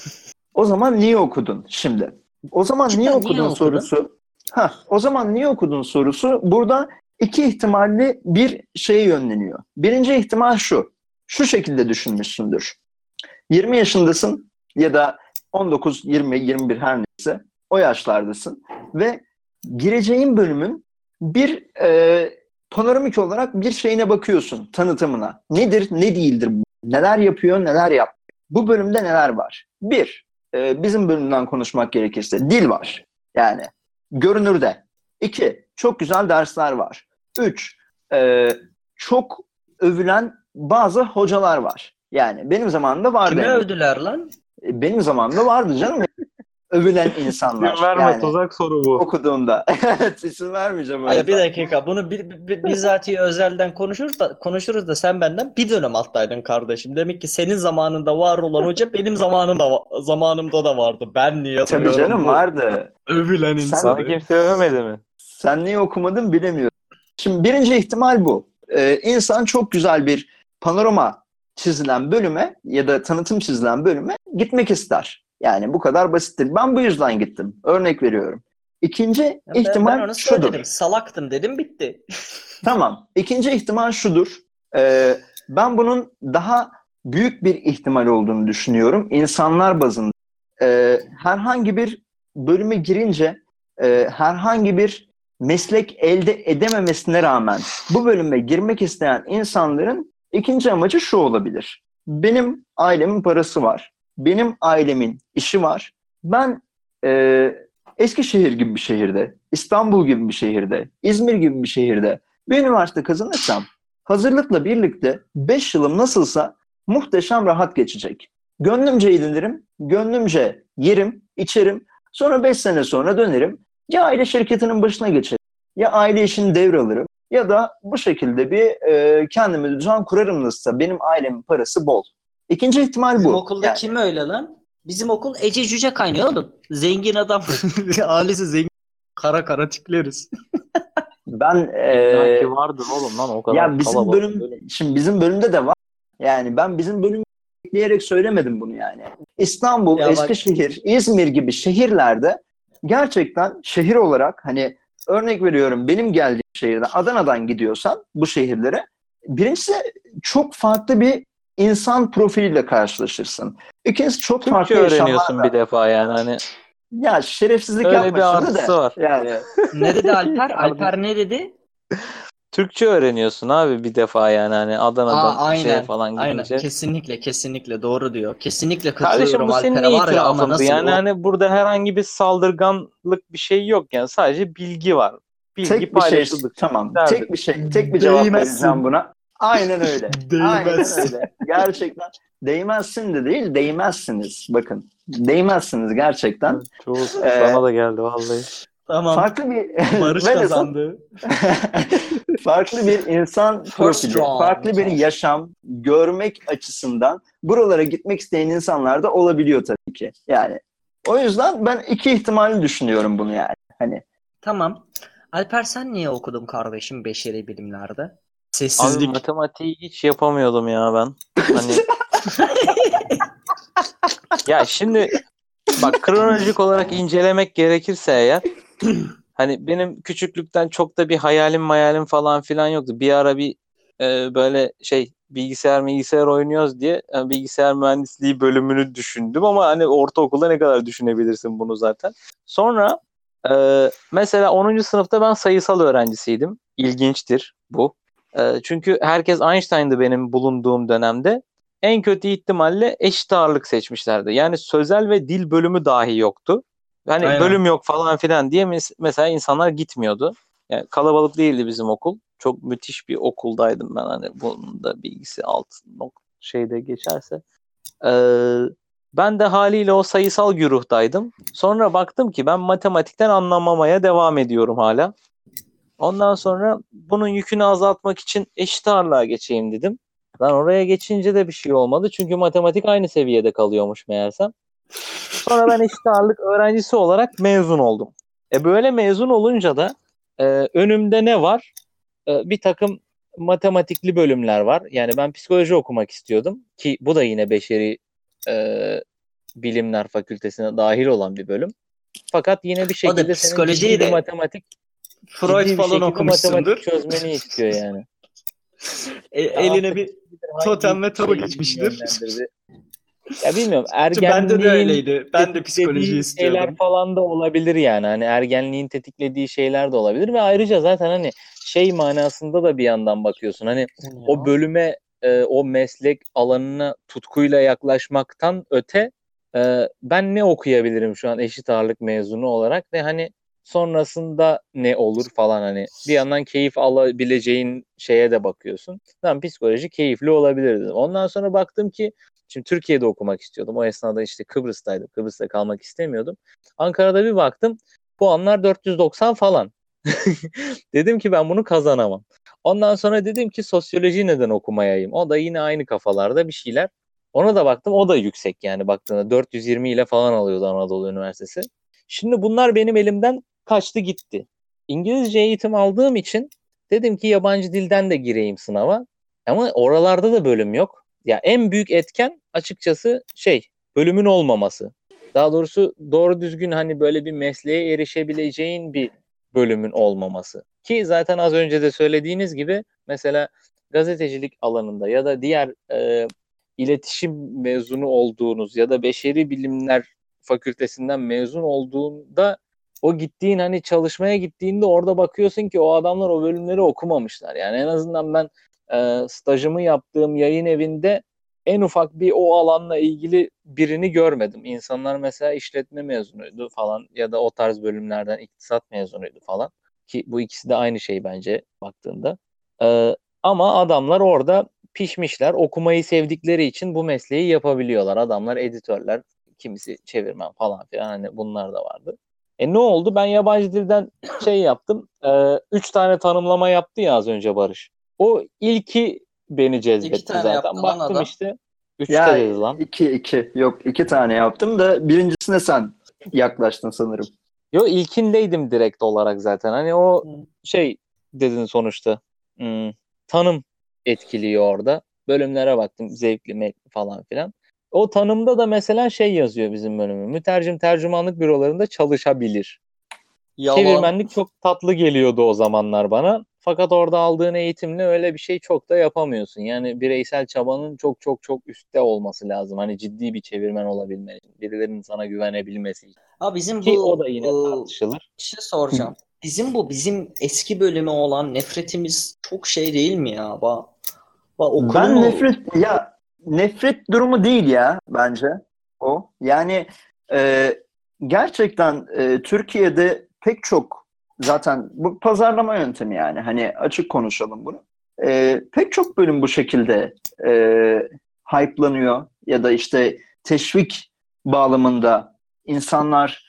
o zaman niye okudun şimdi? O zaman Cidden niye niye okudun okudun? sorusu. Ha, o zaman niye okudun sorusu burada iki ihtimalli bir şeye yönleniyor. Birinci ihtimal şu. Şu şekilde düşünmüşsündür. yirmi yaşındasın ya da on dokuz, yirmi, yirmi bir her neyse o yaşlardasın ve gireceğin bölümün bir e, panoramik olarak bir şeyine bakıyorsun, tanıtımına. Nedir, ne değildir bu? Neler yapıyor, neler yapmıyor? Bu bölümde neler var? Bir, e, bizim bölümden konuşmak gerekirse dil var. Yani görünürde. İki, çok güzel dersler var. Üç, e, çok övülen bazı hocalar var. Yani benim zamanımda vardı. Kimi yani. övdüler lan? E, Benim zamanımda vardı canım. Övülen insanlar. İsim verme, yani tuzak soru bu. okuduğumda. Evet, isim vermeyeceğim. o Ay bir yüzden. dakika, bunu bir, bir, bir- bizatihi özelden konuşuruz da konuşuruz da sen benden bir dönem alttaydın kardeşim. Demek ki senin zamanında var olan hoca benim zamanımda va- zamanımda da vardı. Ben niye Tabii duyuyorum canım, bu vardı. övülen Sen- insanı? Sana kimse övmedi mi? Sen niye okumadın bilemiyorum. Şimdi birinci ihtimal bu. Ee, insan çok güzel bir panorama çizilen bölüme ya da tanıtım çizilen bölüme gitmek ister. Yani bu kadar basittir. Ben bu yüzden gittim. Örnek veriyorum. İkinci Ya ben, ihtimal ben onu şudur. söyledim. Salaktım dedim, bitti. Tamam. İkinci ihtimal şudur. Ee, ben bunun daha büyük bir ihtimal olduğunu düşünüyorum. İnsanlar bazında. Ee, herhangi bir bölüme girince e, herhangi bir meslek elde edememesine rağmen bu bölüme girmek isteyen insanların ikinci amacı şu olabilir. Benim ailemin parası var. Benim ailemin işi var. Ben e, Eskişehir gibi bir şehirde, İstanbul gibi bir şehirde, İzmir gibi bir şehirde bir üniversite kazanırsam hazırlıkla birlikte beş yılım nasılsa muhteşem rahat geçecek. Gönlümce eğlenirim, gönlümce yerim, içerim. Sonra beş sene sonra dönerim. Ya aile şirketinin başına geçerim, ya aile işini devralırım, ya da bu şekilde bir e, kendime düzen kurarım nasılsa. Benim ailemin parası bol. İkinci ihtimal Bizim bu. okulda Yani, kim öyle lan? Bizim okul Ece Cüce kaynıyor oğlum. Zengin adam. Ailesi zengin. Kara kara tipleriz. ben İlla e, ki vardır oğlum lan o kadar ya bizim kalabalık bölüm, bölüm. şimdi bizim bölümde de var. Yani ben bizim bölümü ekleyerek söylemedim bunu yani. İstanbul, Ya bak- Eskişehir, İzmir gibi şehirlerde gerçekten şehir olarak, hani örnek veriyorum, benim geldiğim şehirden, Adana'dan gidiyorsan bu şehirlere, birincisi çok farklı bir insan profiliyle karşılaşırsın. İkincisi çok Türkçe farklı öğreniyorsun yaşamlarla. bir defa yani hani Ya şerefsizlik öyle yapma bir şimdi artısı de. var. Yani Ne dedi Alper? Alper ne dedi? Türkçe öğreniyorsun abi bir defa yani hani Aa, Adana'dan şeye aynen. falan Aynen. gidince. Kesinlikle kesinlikle doğru diyor. Kesinlikle Kardeşim katılıyorum bu senin Alper'e, var ya, ama itirafındı. nasıl Yani o hani burada herhangi bir saldırganlık bir şey yok yani sadece bilgi var. Bilgi tek bir şey, paylaşıldıkça tamam. derdi. Tek bir şey, tek bir cevap Değmezsin. vereceğim buna. Aynen öyle. Aynen Değmezsin. öyle. Gerçekten değmezsin de değil, değmezsiniz. Bakın, değmezsiniz gerçekten. Çoğu Ee, sana da geldi vallahi. Tamam. Farklı bir Barış ve de son- kazandı. farklı bir insan profili, round. farklı bir yaşam görmek açısından buralara gitmek isteyen insanlar da olabiliyor tabii ki. Yani o yüzden ben iki ihtimali düşünüyorum bunu yani. Hani Tamam. Alper sen niye okudun kardeşim beşeri bilimlerde? Abi Sessizlik. matematiği hiç yapamıyordum ya ben. Hani ya şimdi bak kronolojik olarak incelemek gerekirse eğer hani benim küçüklükten çok da bir hayalim mayalim falan filan yoktu. Bir ara bir e, böyle şey bilgisayar bilgisayar oynuyoruz diye yani bilgisayar mühendisliği bölümünü düşündüm ama hani ortaokulda ne kadar düşünebilirsin bunu zaten. Sonra e, mesela onuncu sınıfta ben sayısal öğrencisiydim. İlginçtir bu. E, çünkü herkes Einstein'dı benim bulunduğum dönemde. En kötü ihtimalle eşit ağırlık seçmişlerdi. Yani sözel ve dil bölümü dahi yoktu. Hani Aynen. bölüm yok falan filan diye mes- mesela insanlar gitmiyordu. Yani kalabalık değildi bizim okul. Çok müthiş bir okuldaydım ben hani bunun da bilgisi alt nok şeyde geçerse. Ee, ben de haliyle o sayısal güruhtaydım. Sonra baktım ki ben matematikten anlamamaya devam ediyorum hala. Ondan sonra bunun yükünü azaltmak için eşit ağırlığa geçeyim dedim. Lan oraya geçince de bir şey olmadı. Çünkü matematik aynı seviyede kalıyormuş meğersem. Sonra ben eşit ağırlık öğrencisi olarak mezun oldum. E böyle mezun olunca da e, önümde ne var? E, bir takım matematikli bölümler var. Yani ben psikoloji okumak istiyordum ki bu da yine beşeri e, bilimler fakültesine dahil olan bir bölüm. Fakat yine bir O da şekilde senin psikolojiyi ciddi bir de matematik Freud ciddi bir falan şekilde okumuşsundur. matematik çözmeni istiyor yani. E, Ya eline artık bir hangi totem ve tabu şey geçmiştir. yönlendirdi? Ya bilmiyorum Bende de ergenliğin öyleydi. Ben de psikoloji tetiklediği şeyler istiyordum. falan da olabilir yani. Hani ergenliğin tetiklediği şeyler de olabilir ve ayrıca zaten hani şey manasında da bir yandan bakıyorsun. Hani o bölüme e, o meslek alanına tutkuyla yaklaşmaktan öte e, ben ne okuyabilirim şu an eşit ağırlık mezunu olarak ve hani sonrasında ne olur falan hani bir yandan keyif alabileceğin şeye de bakıyorsun. Tamam psikoloji keyifli olabilir dedim. Ondan sonra baktım ki şimdi Türkiye'de okumak istiyordum. O esnada işte Kıbrıs'taydım. Kıbrıs'ta kalmak istemiyordum. Ankara'da bir baktım puanlar dört yüz doksan falan. Dedim ki ben bunu kazanamam. Ondan sonra dedim ki sosyoloji neden okumayayım? O da yine aynı kafalarda bir şeyler. Ona da baktım o da yüksek yani baktığında dört yüz yirmi ile falan alıyordu Anadolu Üniversitesi. Şimdi bunlar benim elimden kaçtı gitti. İngilizce eğitim aldığım için dedim ki yabancı dilden de gireyim sınava. Ama oralarda da bölüm yok. Ya en büyük etken açıkçası şey bölümün olmaması. Daha doğrusu doğru düzgün hani böyle bir mesleğe erişebileceğin bir bölümün olmaması. Ki zaten az önce de söylediğiniz gibi mesela gazetecilik alanında ya da diğer e, iletişim mezunu olduğunuz ya da beşeri bilimler fakültesinden mezun olduğunda o gittiğin hani çalışmaya gittiğinde orada bakıyorsun ki o adamlar o bölümleri okumamışlar. Yani en azından ben e, stajımı yaptığım yayın evinde en ufak bir o alanla ilgili birini görmedim. İnsanlar mesela işletme mezunuydu falan ya da o tarz bölümlerden iktisat mezunuydu falan. Ki bu ikisi de aynı şey bence baktığında. E, ama adamlar orada pişmişler. Okumayı sevdikleri için bu mesleği yapabiliyorlar. Adamlar editörler, kimisi çevirmen falan filan hani bunlar da vardı. E ne oldu? Ben yabancı dilden şey yaptım. E, üç tane tanımlama yaptı ya az önce Barış. O ilki beni İki cezbetti tane zaten. yaptı lan Baktım adam. işte üçte ya dedi lan. iki iki yok iki tane yaptım da birincisine sen yaklaştın sanırım. Yo ilkindeydim direkt olarak zaten. Hani o şey dedin sonuçta. Hmm, tanım etkiliyor orada. Bölümlere baktım zevkli mi falan filan. O tanımda da mesela şey yazıyor bizim bölümü. Mütercim tercümanlık bürolarında çalışabilir. Yalan. Çevirmenlik çok tatlı geliyordu o zamanlar bana. Fakat orada aldığın eğitimle öyle bir şey çok da yapamıyorsun. Yani bireysel çabanın çok çok çok üstte olması lazım. Hani ciddi bir çevirmen olabilmen için. Birilerinin sana güvenebilmesi için. Abi bizim Ki bu o da yine ıı, tartışılır. bir şey soracağım. Bizim bu bizim eski bölüme olan nefretimiz çok şey değil mi ya? Ba, ba Ben okulumu nefret ya nefret durumu değil ya bence o. Yani e, gerçekten e, Türkiye'de pek çok zaten bu pazarlama yöntemi yani hani açık konuşalım bunu. E, pek çok bölüm bu şekilde e, hype'lanıyor ya da işte teşvik bağlamında insanlar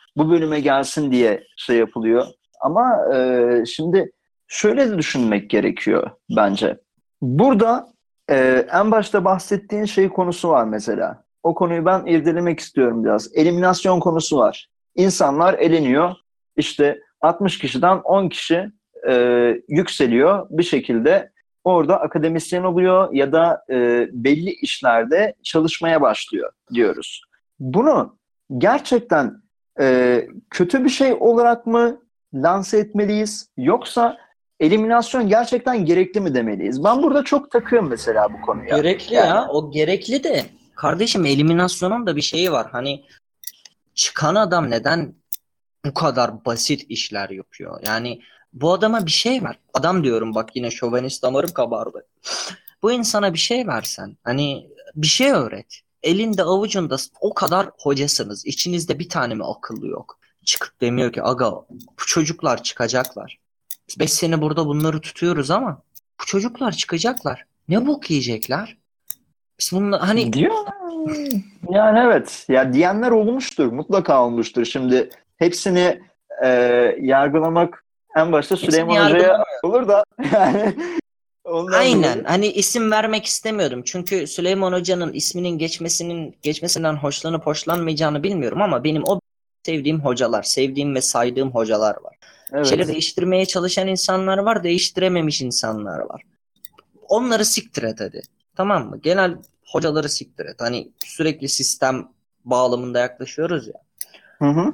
bu bölüme gelsin diye şey yapılıyor. Ama e, şimdi şöyle de düşünmek gerekiyor bence. Burada e, en başta bahsettiğin şey konusu var mesela. O konuyu ben irdelemek istiyorum biraz. Eliminasyon konusu var. İnsanlar eleniyor. İşte altmış kişiden on kişi e, yükseliyor bir şekilde. Orada akademisyen oluyor ya da e, belli işlerde çalışmaya başlıyor diyoruz. Bunu gerçekten e, kötü bir şey olarak mı lanse etmeliyiz? Yoksa eliminasyon gerçekten gerekli mi demeliyiz? Ben burada çok takığım mesela bu konuya. Gerekli Yani. ya. O gerekli de kardeşim eliminasyonun da bir şeyi var. Hani çıkan adam neden bu kadar basit işler yapıyor? Yani bu adama bir şey ver. Adam diyorum bak yine şövenist damarım kabardı. Bu insana bir şey versen hani bir şey öğret. Elinde avucunda o kadar hocasınız. İçinizde bir tane mi akıllı yok? Çıkıp demiyor ki aga bu çocuklar çıkacaklar. Biz beş sene burada bunları tutuyoruz ama bu çocuklar çıkacaklar. Ne bok yiyecekler? Biz bunlar hani Diyor. Yani evet. Ya diyenler olmuştur. Mutlaka olmuştur. Şimdi hepsini e, yargılamak en başta Hepsini Süleyman Hoca'ya yargılamıyorum. olur da yani ondan Aynen. dolayı. Hani isim vermek istemiyordum. Çünkü Süleyman Hoca'nın isminin geçmesinin geçmesinden hoşlanıp hoşlanmayacağını bilmiyorum ama benim o sevdiğim hocalar, sevdiğim ve saydığım hocalar var. Bir şeyleri Evet. değiştirmeye çalışan insanlar var, değiştirememiş insanlar var. Onları siktir et hadi. Tamam mı? Genel hocaları siktir et. Hani sürekli sistem bağlamında yaklaşıyoruz ya. Hı hı.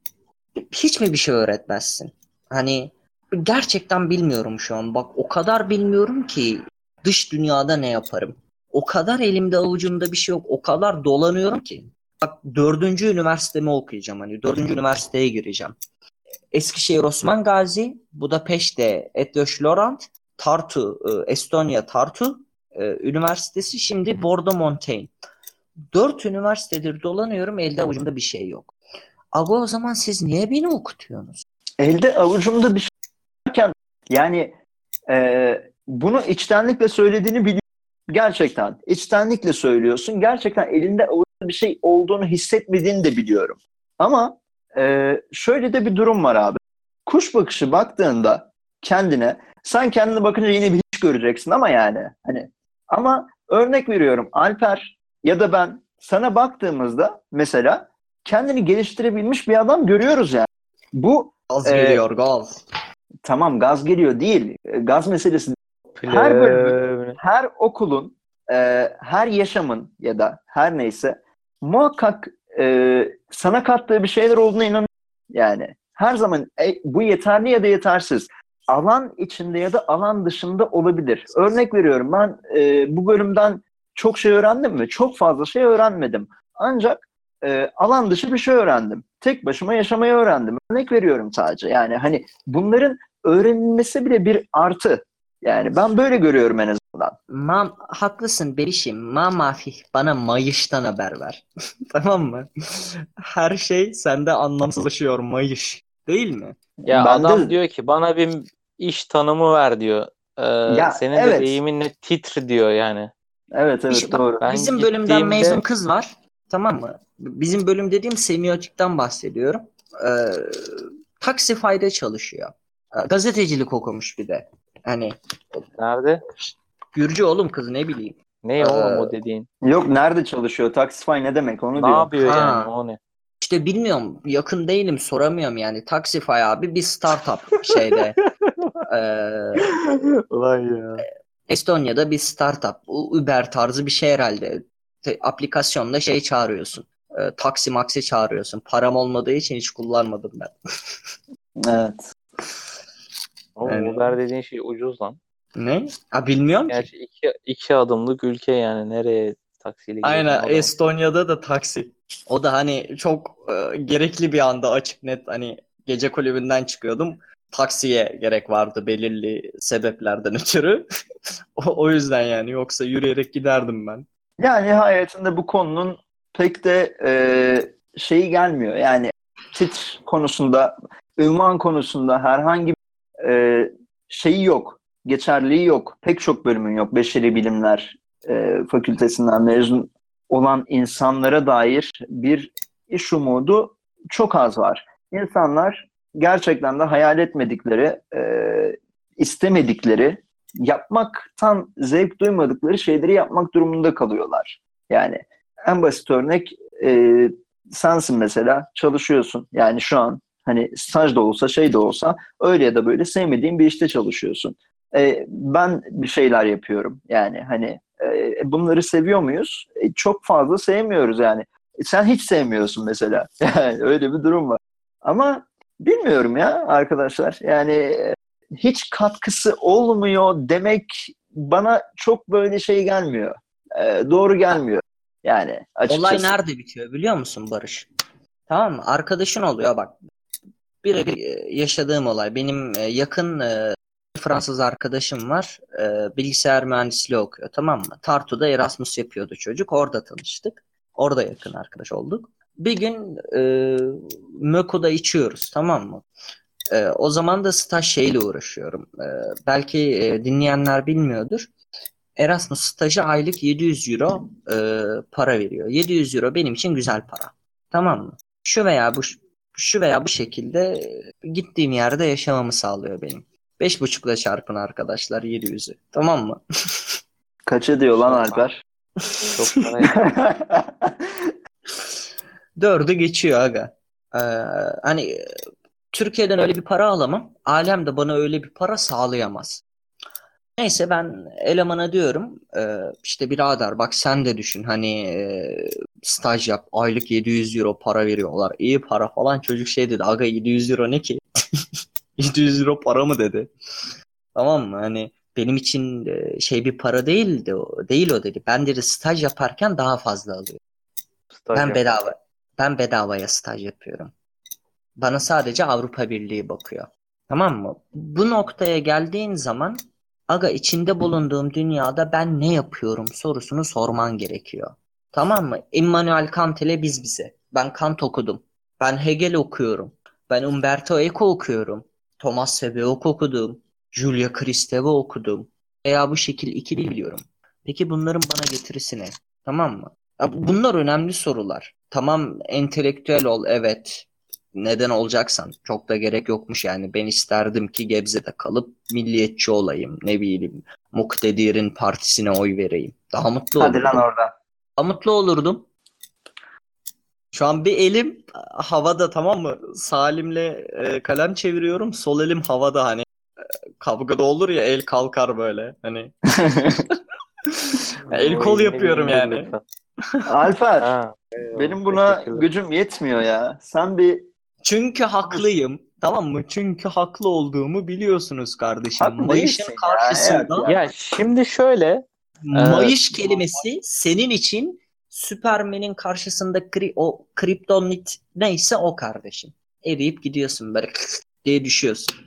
Hiç mi bir şey öğretmezsin? Hani gerçekten bilmiyorum şu an. Bak o kadar bilmiyorum ki dış dünyada ne yaparım. O kadar elimde avucumda bir şey yok. O kadar dolanıyorum ki. Bak dördüncü üniversitemi okuyacağım. Hani dördüncü üniversiteye gireceğim. Eskişehir Osman Gazi, Budapeşte Eötvös Loránd, Tartu, e, Estonya Tartu e, Üniversitesi, şimdi Bordeaux Montaigne. Dört üniversitedir dolanıyorum, elde avucumda bir şey yok. Aga o zaman siz niye beni okutuyorsunuz? Elde avucumda bir şey varken yani e, bunu içtenlikle söylediğini biliyorum. Gerçekten. İçtenlikle söylüyorsun. Gerçekten elinde avucunda bir şey olduğunu hissetmediğini de biliyorum. Ama e, şöyle de bir durum var abi. Kuş bakışı baktığında kendine, sen kendine bakınca yine bir hiç göreceksin ama yani hani ama örnek veriyorum Alper ya da ben sana baktığımızda mesela kendini geliştirebilmiş bir adam görüyoruz yani. Bu Gaz e, geliyor gaz. tamam gaz geliyor değil. E, Gaz meselesi her bölümün, her okulun, e, her yaşamın ya da her neyse muhakkak e, sana kattığı bir şeyler olduğuna inanıyorum. Yani her zaman e, bu yeterli ya da yetersiz. Alan içinde ya da alan dışında olabilir. Örnek veriyorum ben e, bu bölümden çok şey öğrendim mi? Çok fazla şey öğrenmedim. Ancak e, alan dışı bir şey öğrendim. Tek başıma yaşamayı öğrendim. Örnek veriyorum sadece. Yani hani bunların öğrenilmesi bile bir artı. Yani ben böyle görüyorum en azından. Mam, haklısın Berişim. Ma mafih bana Mayış'tan haber ver. Tamam mı? Her şey sende anlamsızlaşıyor Mayış. Değil mi? Ya Ben adam de diyor ki bana bir iş tanımı ver diyor. Ee, ya senin de evet. deyiminle titr diyor yani. Evet İş, evet bak doğru. Ben bizim bölümden mezun gittiğimde kız var. Tamam mı? Bizim bölüm dediğim semiotikten bahsediyorum. Ee, Taxify'de çalışıyor. Ee, gazetecilik okumuş bir de. Hani nerede? Gürcü oğlum kız ne bileyim. Ne Ee, oğlum o dediğin? Yok nerede çalışıyor? Taxify ne demek onu Ne diyor. yapıyor yani ha o ne? işte bilmiyorum yakın değilim soramıyorum yani. Taxify abi bir startup şeyde. Ee, Ulan ya. Estonya'da bir startup. Uber tarzı bir şey herhalde. Te- aplikasyonla şey çağırıyorsun. E, taksi maksi çağırıyorsun. Param olmadığı için hiç kullanmadım ben. Evet. Oğlum Yani, Uber dediğin şey ucuz lan. ne? Ha, bilmiyorum ki. Gerçi iki, iki adımlık ülke yani nereye taksiyle gidiyorsun Aynen o da var. Estonya'da da taksi. O da hani çok e, gerekli bir anda açık net hani gece kulübünden çıkıyordum. Taksiye gerek vardı belirli sebeplerden ötürü. o, o yüzden yani yoksa yürüyerek giderdim ben. Yani nihayetinde bu konunun pek de e, şeyi gelmiyor. Yani titr konusunda, ünvan konusunda herhangi bir e, şeyi yok. Geçerliği yok. Pek çok bölümün yok. Beşeri Bilimler e, Fakültesinden mezun olan insanlara dair bir iş umudu çok az var. İnsanlar gerçekten de hayal etmedikleri, e, istemedikleri, yapmaktan zevk duymadıkları şeyleri yapmak durumunda kalıyorlar. Yani en basit örnek e, sensin mesela, çalışıyorsun. Yani şu an hani staj da olsa şey de olsa öyle ya da böyle sevmediğin bir işte çalışıyorsun. E, ben bir şeyler yapıyorum. Yani hani e, bunları seviyor muyuz? E, çok fazla sevmiyoruz yani. E, sen hiç sevmiyorsun mesela. Yani öyle bir durum var. Ama bilmiyorum ya arkadaşlar. Yani e, hiç katkısı olmuyor demek bana çok böyle şey gelmiyor. E, doğru gelmiyor. Yani Olay açıkçası. nerede bitiyor biliyor musun Barış? Tamam mı? Arkadaşın oluyor bak. Birebir e, yaşadığım olay. Benim e, yakın e, Fransız arkadaşım var. E, bilgisayar mühendisliği okuyor, tamam mı? Tartu'da Erasmus yapıyordu çocuk. Orada tanıştık. Orada yakın arkadaş olduk. Bir gün e, Möko'da içiyoruz, tamam mı? E, o zaman da staj şeyle uğraşıyorum. E, belki e, dinleyenler bilmiyordur. Erasmus stajı aylık yedi yüz euro e, para veriyor. yedi yüz euro benim için güzel para. Tamam mı? Şu veya bu şu veya bu şekilde e, gittiğim yerde yaşamamı sağlıyor benim. Beş buçukla çarpın arkadaşlar yedi yüzü. Tamam mı? Kaç ediyor lan Alper? Çok para. Dördü geçiyor aga. Ee, hani e, Türkiye'den öyle bir para alamam. Alem de bana öyle bir para sağlayamaz. Neyse ben elemana diyorum e, işte birader bak sen de düşün hani e, staj yap aylık yedi yüz euro para veriyorlar, iyi para falan. Çocuk şey dedi, aga yedi yüz euro ne ki? yedi yüz euro para mı dedi. Tamam mı, hani benim için e, şey bir para değildi o, değil o dedi. Ben dedi staj yaparken daha fazla alıyorum. Staj Ben yap. bedava ben bedavaya staj yapıyorum. Bana sadece Avrupa Birliği bakıyor. Tamam mı? Bu noktaya geldiğin zaman aga içinde bulunduğum dünyada ben ne yapıyorum sorusunu sorman gerekiyor. Tamam mı? Immanuel Kant ile biz bize. Ben Kant okudum. Ben Hegel okuyorum. Ben Umberto Eco okuyorum. Thomas Sebeok okudum. Julia Kristeva okudum. Veya bu şekil iki dil biliyorum. Peki bunların bana getirisi ne? Tamam mı? Ya bunlar önemli sorular. Tamam, entelektüel ol, evet. Neden olacaksan çok da gerek yokmuş yani. Ben isterdim ki Gebze'de kalıp milliyetçi olayım. Ne bileyim, Muktedir'in partisine oy vereyim. Daha mutlu Hadi lan olurdum. orada. Daha mutlu olurdum. Şu an bir elim havada, tamam mı? Salim'le e, kalem çeviriyorum. Sol elim havada, hani kavgada olur ya el kalkar böyle. Hani el O kol elini bir yapıyorum indir yani. lütfen. Alper, Ha, eyvallah, benim buna teşekkürler. gücüm yetmiyor ya. Sen bir Çünkü haklıyım. Tamam mı? Çünkü haklı olduğumu biliyorsunuz kardeşim. haklı Mayış'ın değilsin ya. Evet karşısında yani. Ya şimdi şöyle e, Mayış kelimesi senin için Süpermen'in karşısında kri o kriptonit neyse o kardeşim. Eriyip gidiyorsun böyle diye düşüyorsun.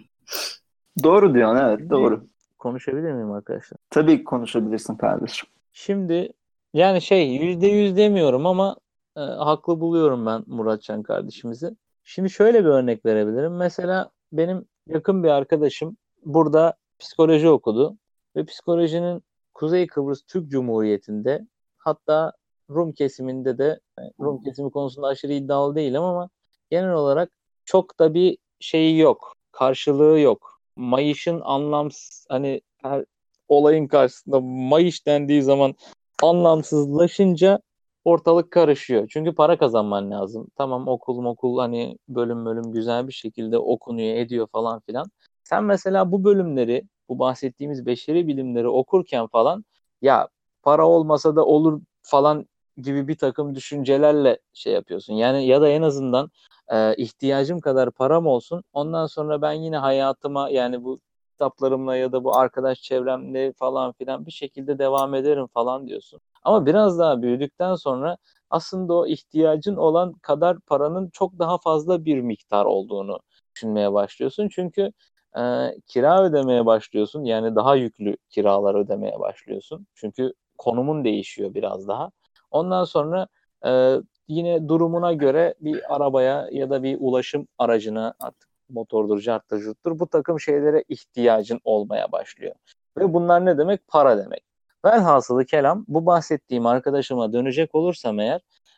Doğru diyorsun, evet şimdi doğru. konuşabilir miyim arkadaşlar? Tabii ki konuşabilirsin kardeşim. Şimdi yani şey yüzde yüz demiyorum ama e, haklı buluyorum ben Muratcan kardeşimizi. Şimdi şöyle bir örnek verebilirim. Mesela benim yakın bir arkadaşım burada psikoloji okudu ve psikolojinin Kuzey Kıbrıs Türk Cumhuriyeti'nde, hatta Rum kesiminde de, yani Rum kesimi konusunda aşırı iddialı değilim ama genel olarak çok da bir şeyi yok. Karşılığı yok. Mayış'ın anlamsız, hani her olayın karşısında Mayış dendiği zaman anlamsızlaşınca ortalık karışıyor. Çünkü para kazanman lazım. Tamam, okul okul hani bölüm bölüm güzel bir şekilde okunuyor ediyor falan filan. Sen mesela bu bölümleri, bu bahsettiğimiz beşeri bilimleri okurken falan, ya para olmasa da olur falan gibi bir takım düşüncelerle şey yapıyorsun. Yani ya da en azından e, ihtiyacım kadar param olsun. Ondan sonra ben yine hayatıma, yani bu kitaplarımla ya da bu arkadaş çevremle falan filan bir şekilde devam ederim falan diyorsun. Ama biraz daha büyüdükten sonra aslında o ihtiyacın olan kadar paranın çok daha fazla bir miktar olduğunu düşünmeye başlıyorsun. Çünkü e, kira ödemeye başlıyorsun. Yani daha yüklü kiralar ödemeye başlıyorsun. Çünkü konumun değişiyor biraz daha. Ondan sonra e, yine durumuna göre bir arabaya ya da bir ulaşım aracına, artık motordur, carttır, curttur, bu takım şeylere ihtiyacın olmaya başlıyor. Ve bunlar ne demek? Para demek. Velhasılı kelam, bu bahsettiğim arkadaşıma dönecek olursam eğer,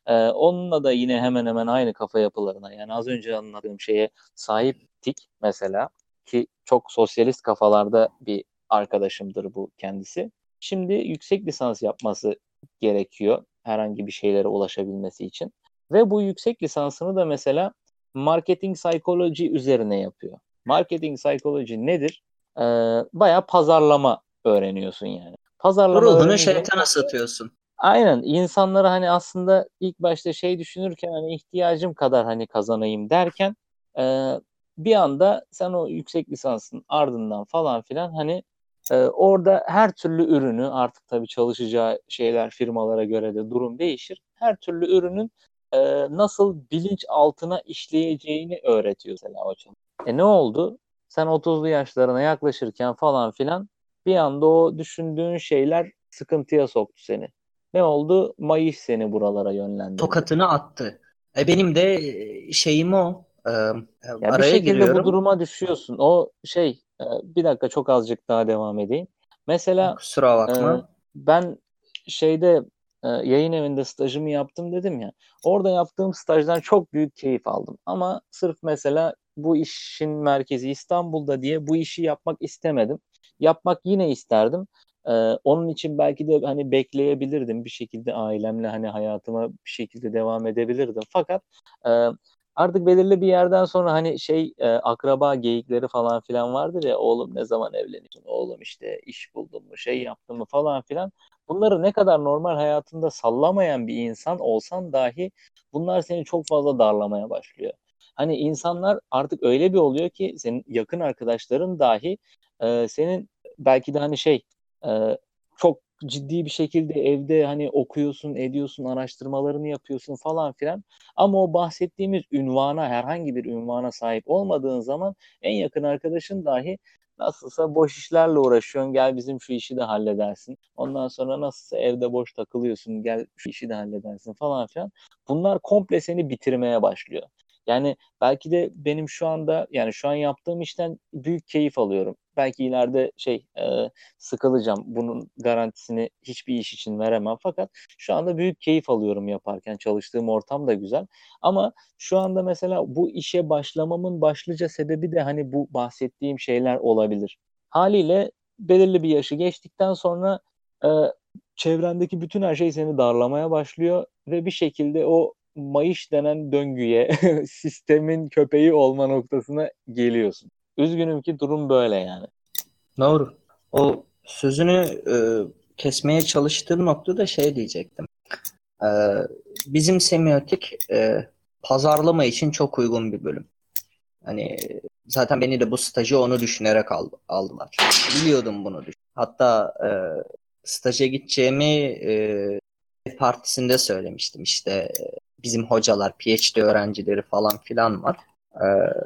Ee, onunla da yine hemen hemen aynı kafa yapılarına, yani az önce anlattığım şeye sahiptik mesela, ki çok sosyalist kafalarda bir arkadaşımdır bu kendisi. Şimdi yüksek lisans yapması gerekiyor herhangi bir şeylere ulaşabilmesi için. Ve bu yüksek lisansını da mesela marketing psychology üzerine yapıyor. Marketing psychology nedir? Ee, bayağı pazarlama öğreniyorsun yani. Pazarlama Ruhunu öğrenince şeytana satıyorsun. aynen insanları hani aslında ilk başta şey düşünürken hani ihtiyacım kadar hani kazanayım derken e, bir anda sen o yüksek lisansın ardından falan filan hani e, orada her türlü ürünü, artık tabii çalışacağı şeyler firmalara göre de durum değişir. Her türlü ürünün e, nasıl bilinç altına işleyeceğini öğretiyor mesela hocam. E ne oldu? Sen otuzlu yaşlarına yaklaşırken falan filan bir anda o düşündüğün şeyler sıkıntıya soktu seni. Ne oldu? Mayış seni buralara yönlendirdi. Tokatını attı. E benim de e, şeyim o. E, Ya bir araya şekilde bu giriyorum. duruma düşüyorsun. O şey, e, bir dakika çok azıcık daha devam edeyim. Mesela Kusura e, bakma. ben şeyde e, yayın evinde stajımı yaptım dedim ya. Orada yaptığım stajdan çok büyük keyif aldım. Ama sırf mesela bu işin merkezi İstanbul'da diye bu işi yapmak istemedim. Yapmak yine isterdim. E, onun için belki de hani bekleyebilirdim bir şekilde, ailemle hani hayatıma bir şekilde devam edebilirdim. Fakat e, artık belirli bir yerden sonra hani şey, e, akraba geyikleri falan filan vardır ya, oğlum ne zaman evleniyorsun, oğlum işte iş buldun mu, şey yaptın mı falan filan. Bunları ne kadar normal hayatında sallamayan bir insan olsan dahi bunlar seni çok fazla darlamaya başlıyor. Hani insanlar artık öyle bir oluyor ki senin yakın arkadaşların dahi e, senin belki de hani şey, e, çok ciddi bir şekilde evde hani okuyorsun, ediyorsun, araştırmalarını yapıyorsun falan filan. Ama o bahsettiğimiz ünvana, herhangi bir ünvana sahip olmadığın zaman en yakın arkadaşın dahi nasılsa boş işlerle uğraşıyorsun, gel bizim şu işi de halledersin. Ondan sonra nasılsa evde boş takılıyorsun, gel şu işi de halledersin falan filan. Bunlar komple seni bitirmeye başlıyor. Yani belki de benim şu anda, yani şu an yaptığım işten büyük keyif alıyorum. Belki ileride şey, e, sıkılacağım. Bunun garantisini hiçbir iş için veremem. Fakat şu anda büyük keyif alıyorum yaparken. Çalıştığım ortam da güzel. Ama şu anda mesela bu işe başlamamın başlıca sebebi de hani bu bahsettiğim şeyler olabilir. Haliyle belirli bir yaşı geçtikten sonra e, çevrendeki bütün her şey seni darlamaya başlıyor ve bir şekilde o mayış denen döngüye, sistemin köpeği olma noktasına geliyorsun. Üzgünüm ki durum böyle yani. Doğru. O sözünü e, kesmeye çalıştığım noktada şey diyecektim. E, bizim semiotik e, pazarlama için çok uygun bir bölüm. Hani zaten beni de bu stajı onu düşünerek aldı, aldılar. Biliyordum bunu. Düşün. Hatta e, staja gideceğimi e, partisinde söylemiştim. İşte e, bizim hocalar, PhD öğrencileri falan filan var. E,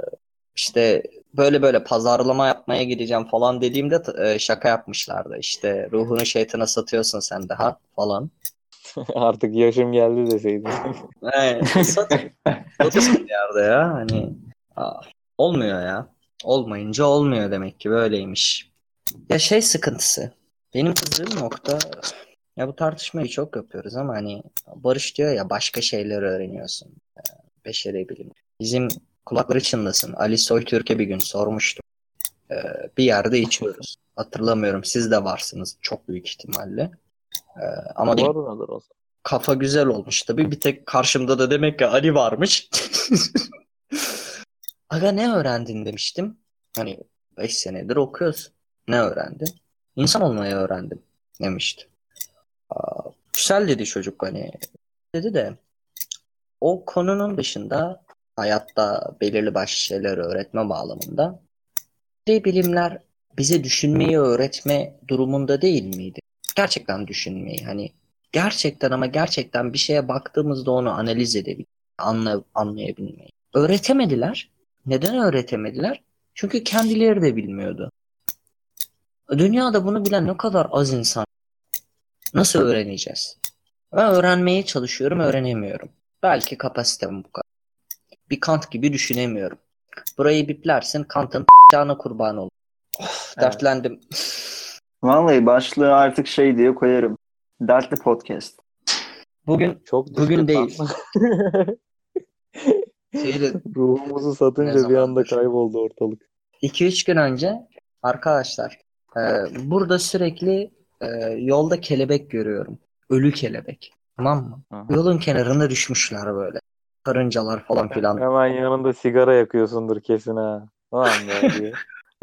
işte böyle böyle pazarlama yapmaya gideceğim falan dediğimde e, şaka yapmışlardı. İşte ruhunu şeytana satıyorsun sen daha falan. Artık yaşım geldi deseydin. E, sat, satıyorsun bir yerde ya. Hani aa, olmuyor ya. Olmayınca olmuyor demek ki böyleymiş. Ya şey sıkıntısı. Benim kızdığım nokta, ya bu tartışmayı çok yapıyoruz ama hani Barış diyor ya başka şeyler öğreniyorsun. Beşeri bilim. Bizim kulakları çınlasın. Ali Soytürk'e bir gün sormuştum. Ee, bir yerde içiyoruz. Hatırlamıyorum. Siz de varsınız çok büyük ihtimalle. Ee, ama Var onadır o zaman. kafa güzel olmuş tabii. Bir tek karşımda da demek ki Ali varmış. Aga ne öğrendin demiştim. Hani beş senedir okuyorsun. Ne öğrendin? İnsan olmayı öğrendim demişti. Aa, güzel dedi çocuk hani. Dedi de o konunun dışında hayatta belirli başlı şeyler öğretme bağlamında de bilimler bize düşünmeyi öğretme durumunda değil miydi? Gerçekten düşünmeyi hani gerçekten ama gerçekten bir şeye baktığımızda onu analiz edebilmeyi, anla, anlayabilmeyi. Öğretemediler. Neden öğretemediler? Çünkü kendileri de bilmiyordu. Dünyada bunu bilen ne kadar az insan. Nasıl öğreneceğiz? Ben öğrenmeye çalışıyorum, öğrenemiyorum. Belki kapasitem bu kadar. Bir Kant gibi düşünemiyorum. Burayı biplersin, Kant'ın p***ana kurban olur. Of, Evet. dertlendim. Vallahi başlığı artık şey diye koyarım. Dertli podcast. Bugün Çok bugün düştük lan. değil. Şeyde, Ruhumuzu ne satınca bir anda zamandır? kayboldu ortalık. iki üç gün önce arkadaşlar e, burada sürekli e, yolda kelebek görüyorum. Ölü kelebek. Tamam mı? Hı hı. Yolun kenarında düşmüşler böyle. Karıncalar falan filan. Hemen yanında sigara yakıyorsundur kesin ha. Lan be diye.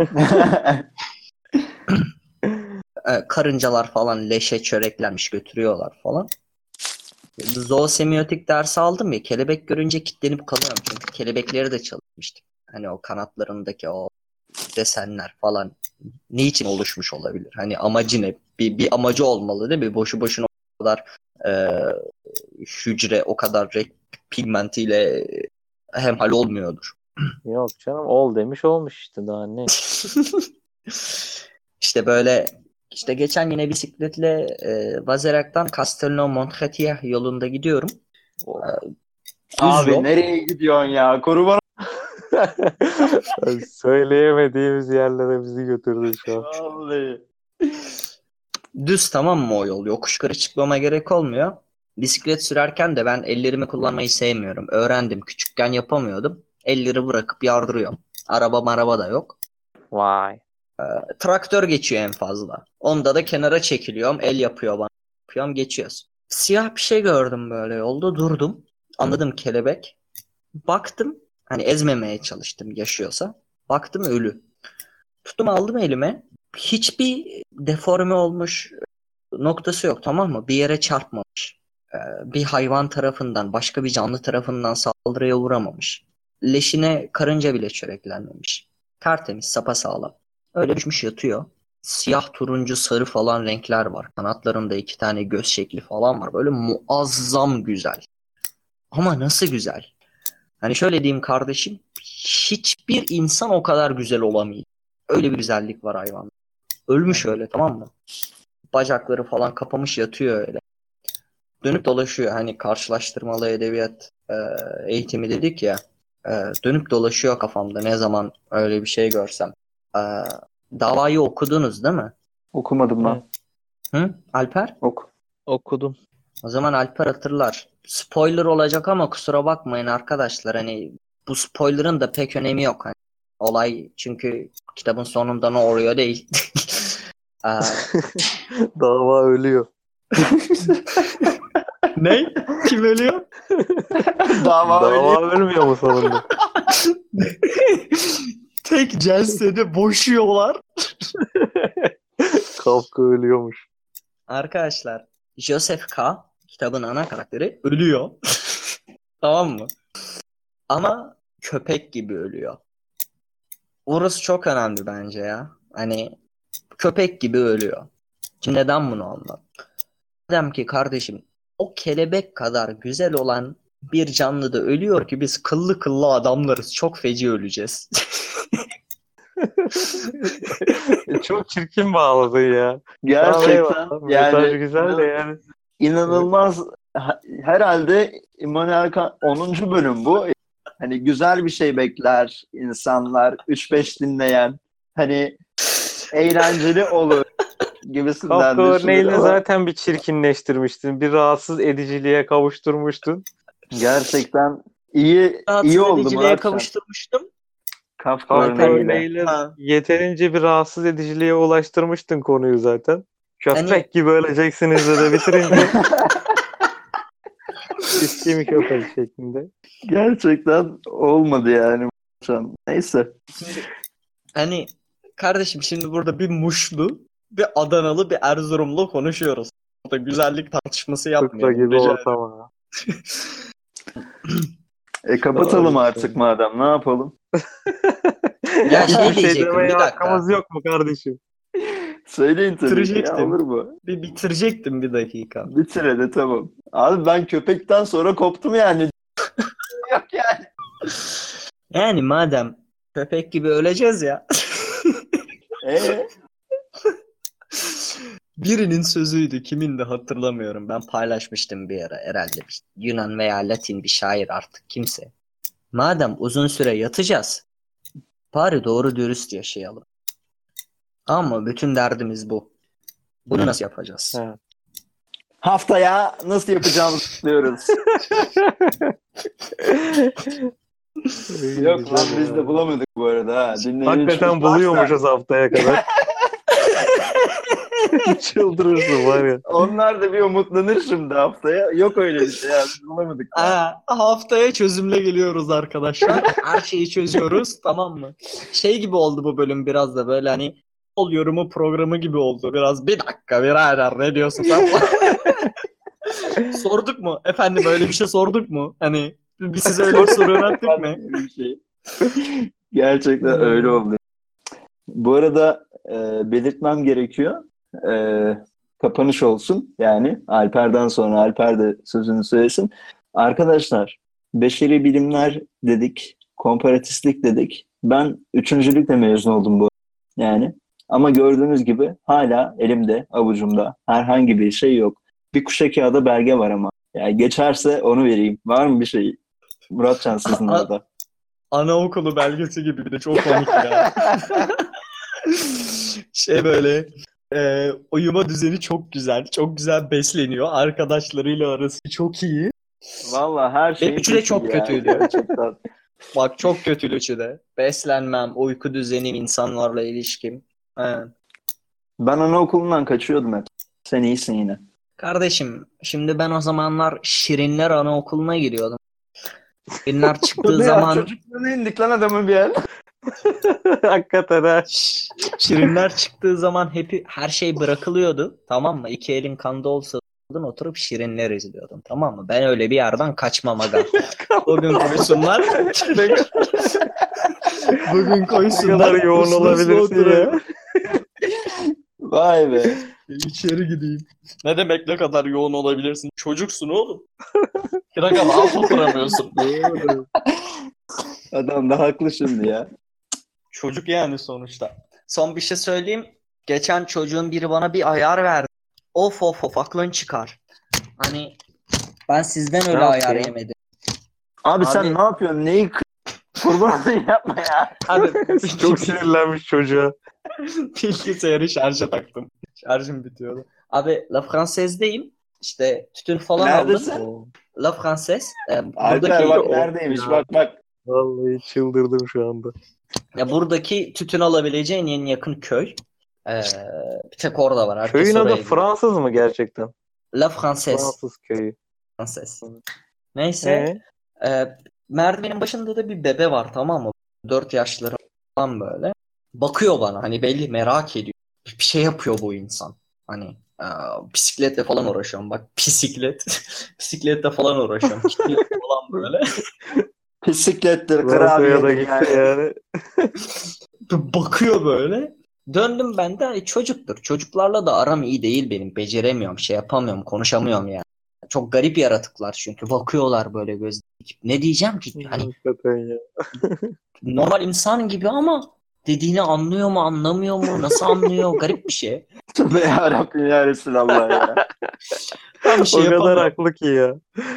E, karıncalar falan leşe çöreklenmiş götürüyorlar falan. Zoosemiotik dersi aldım ya, kelebek görünce kilitlenip kalıyorum çünkü kelebekleri de çalışmıştık. Hani o kanatlarındaki o desenler falan ne için oluşmuş olabilir? Hani amacı ne? Bir, bir amacı olmalı değil mi? Boşu boşuna o kadar e, hücre o kadar renk pigmentiyle hemhal olmuyordur. Yok canım, ol demiş olmuş işte, daha ne. İşte böyle işte geçen yine bisikletle e, Vazerak'tan Castelnau Montgatier yolunda gidiyorum. Oh. Düz Abi yol. nereye gidiyorsun ya? Koru bana. Söyleyemediğimiz yerlere bizi götürdü şu an. Vallahi. Düz, tamam mı o yol? Yokuş yukarı çıkmama gerek olmuyor. Bisiklet sürerken de ben ellerimi kullanmayı sevmiyorum. Öğrendim. Küçükken yapamıyordum. Elleri bırakıp yardırıyorum. Araba maraba da yok. Vay. Traktör geçiyor en fazla. Onda da kenara çekiliyorum. El yapıyor bana. Yapıyorum, geçiyoruz. Siyah bir şey gördüm böyle yolda. Durdum. Anladım, kelebek. Baktım. Hani ezmemeye çalıştım yaşıyorsa. Baktım ölü. Tuttum, aldım elime. Hiçbir deforme olmuş noktası yok, tamam mı? Bir yere çarpmamış. Ee, bir hayvan tarafından, başka bir canlı tarafından saldırıya uğramamış. Leşine karınca bile çöreklenmemiş. Tertemiz, sapasağlam. Öyle düşmüş yatıyor. Siyah, turuncu, sarı falan renkler var. Kanatlarında iki tane göz şekli falan var. Böyle muazzam güzel. Ama nasıl güzel? Hani şöyle diyeyim kardeşim, hiçbir insan o kadar güzel olamıyor. Öyle bir güzellik var hayvanda. Ölmüş öyle, tamam mı? Bacakları falan kapamış yatıyor öyle. Dönüp dolaşıyor. Hani karşılaştırmalı edebiyat e, eğitimi dedik ya. E, dönüp dolaşıyor kafamda ne zaman öyle bir şey görsem. E, davayı okudunuz değil mi? Okumadım Evet, lan. Hı? Alper? Oku. okudum. O zaman Alper hatırlar. Spoiler olacak ama kusura bakmayın arkadaşlar. Hani bu spoiler'ın da pek önemi yok. Hani olay çünkü kitabın sonunda ne oluyor değil. E, Dava ölüyor. ne? Kim ölüyor? Dava öyle. Dava ölmüyor mu sonunda? Tek celsede boşuyorlar. Kafka ölüyormuş. Arkadaşlar, Joseph K. kitabın ana karakteri ölüyor. Tamam mı? Ama köpek gibi ölüyor. Orası çok önemli bence ya. Hani köpek gibi ölüyor. Şimdi neden bunu anladım? Madem ki kardeşim o kelebek kadar güzel olan bir canlı da ölüyor ki biz kıllı kıllı adamlarız. Çok feci öleceğiz. Çok çirkin bağladın ya. Tamam, Gerçekten eyvallah. Mesaj yani güzel de yani. inanılmaz. Ha- herhalde Immanuel Kant onuncu bölüm bu. Hani güzel bir şey bekler insanlar. üç beş dinleyen. Hani eğlenceli olur gibisinden Kafka düşünür örneğiyle ama zaten bir çirkinleştirmiştin. Bir rahatsız ediciliğe kavuşturmuştun. gerçekten iyi iyi Rahatsız oldu ediciliğe Muratcan. kavuşturmuştum. Kafka Kafka Alper, örneğiyle. örneğiyle ha, yeterince bir rahatsız ediciliğe ulaştırmıştın konuyu zaten. hani Köpek gibi öleceksiniz de bitirince eski mi köpek şeklinde. Gerçekten olmadı yani Muratcan. Neyse. şimdi hani kardeşim şimdi burada bir Muşlu, bir Adanalı, bir Erzurumlu konuşuyoruz. Burada güzellik tartışması Fıkra yapmayalım gibi rica ederim. ortama. E kapatalım Doğru artık söylüyorsun. madem. Ne yapalım? Ya şey Bir şey diyecektim, demeye bir dakika. hakkımız yok mu kardeşim? Söyleyin tabii ki ya, Bitirecektim. olur mu? Bir bitirecektim bir dakika. Bitir hadi, tamam. Abi ben köpekten sonra koptum yani. Yok yani. Yani madem köpek gibi öleceğiz ya. Ee? Birinin sözüydü, kimin de hatırlamıyorum. Ben paylaşmıştım bir ara herhalde. Bir Yunan veya Latin bir şair, artık kimse. Madem uzun süre yatacağız, bari doğru dürüst yaşayalım. Ama bütün derdimiz bu. Bunu nasıl yapacağız? Evet. Haftaya nasıl yapacağımızı biliyoruz. Yok lan biz de bulamadık bu arada. Ha. Hakikaten buluyormuşuz haftaya kadar. Çıldırırsın var ya. Onlar da bir umutlanır şimdi haftaya. Yok öyle bir şey ya. Biz bulamadık. Aa, haftaya çözümle geliyoruz arkadaşlar. Her şeyi çözüyoruz, tamam mı? Şey gibi oldu bu bölüm biraz da böyle hani yol yorumu programı gibi oldu. Biraz bir dakika birader ne diyorsun sen? Sorduk mu? Efendim öyle bir şey sorduk mu? Hani biz size öyle bir soru yönelttik mi? Bir şey. Gerçekten öyle oldu. Bu arada e, belirtmem gerekiyor. E, kapanış olsun. Yani Alper'den sonra Alper de sözünü söylesin. Arkadaşlar beşeri bilimler dedik. Komparatiflik dedik. Ben üçüncülükle mezun oldum bu. Yani ama gördüğünüz gibi hala elimde, avucumda herhangi bir şey yok. Bir kuşa kağıda belge var ama. Yani geçerse onu vereyim. Var mı bir şey? Muratcan sizin A- orada. Anaokulu belgesi gibi bir de çok komik ya. Şey böyle e, uyuma düzeni çok güzel. Çok güzel besleniyor. Arkadaşlarıyla arası çok iyi. Vallahi her şey Benim üçü de çok kötüydü. Gerçekten. Bak çok kötü üçü de. Beslenmem, uyku düzenim, insanlarla ilişkim. Evet. Ben anaokulundan kaçıyordum hep. Sen iyisin yine. Kardeşim şimdi ben o zamanlar Şirinler Anaokulu'na giriyordum. Şirinler çıktığı Bu ne ya? zaman Çocukluğuna indik lan adamın bir yer. Hakikaten ha. Ş- Şirinler çıktığı zaman hep her şey bırakılıyordu. Tamam mı? İki elin kanda olsa oturup Şirinler izliyordum. Tamam mı? Ben öyle bir yerden kaçmam aga. Bugün koysunlar. Bugün Ne koysunlar. kadar yoğun uslu uslu olabilirsin oturayım. ya. Vay be. İçeri gideyim. Ne demek ne kadar yoğun olabilirsin? Çocuksun oğlum. Kırak ama alt oturamıyorsun. Adam da haklı şimdi ya. Çocuk yani sonuçta. Son bir şey söyleyeyim. Geçen çocuğun biri bana bir ayar verdi. Of of of aklın çıkar. Hani ben sizden öyle Ne ayar yaptı? yemedim. Abi, Abi- sen ne yapıyorsun? Neyi k- kurban olayım, yapma ya. Abi Çok sinirlenmiş çocuğa. bilgisayarı şarja taktım. Şarjım bitiyordu. Abi La Française'deyim. İşte tütün falan Neredesin? aldım. La Française. E, Alper buradaki, bak neredeymiş, Ya. bak bak. Vallahi çıldırdım şu anda. ya buradaki tütün alabileceğin en yakın köy. E, bir tek orada var. Herkes Köyün oraya adı gidiyor. Fransız mı gerçekten? La Française. Fransız köyü. Franses. Neyse. Ee? E, merdivenin başında da bir bebe var, tamam mı? Dört yaşları falan böyle. Bakıyor bana, hani belli merak ediyor. Bir şey yapıyor bu insan. Hani e, bisikletle falan uğraşıyorum. Bak bisiklet. Bisikletle falan uğraşıyorum. Gidiyor falan böyle. Bisiklettir, Fransa'ya da kurabiyedir gitti yani. yani. Bakıyor böyle. Döndüm ben de hani çocuktur. Çocuklarla da aram iyi değil benim. Beceremiyorum, şey yapamıyorum, konuşamıyorum yani. Çok garip yaratıklar çünkü. Bakıyorlar böyle göz dikip. Ne diyeceğim ki? Hani Hakikaten ya. normal insan gibi ama dediğini anlıyor mu, anlamıyor mu? Nasıl anlıyor? Garip bir şey. Tövbe yarabbim ya Resulallah ya. Tam şey O kadar yapamıyorum. haklı ki ya.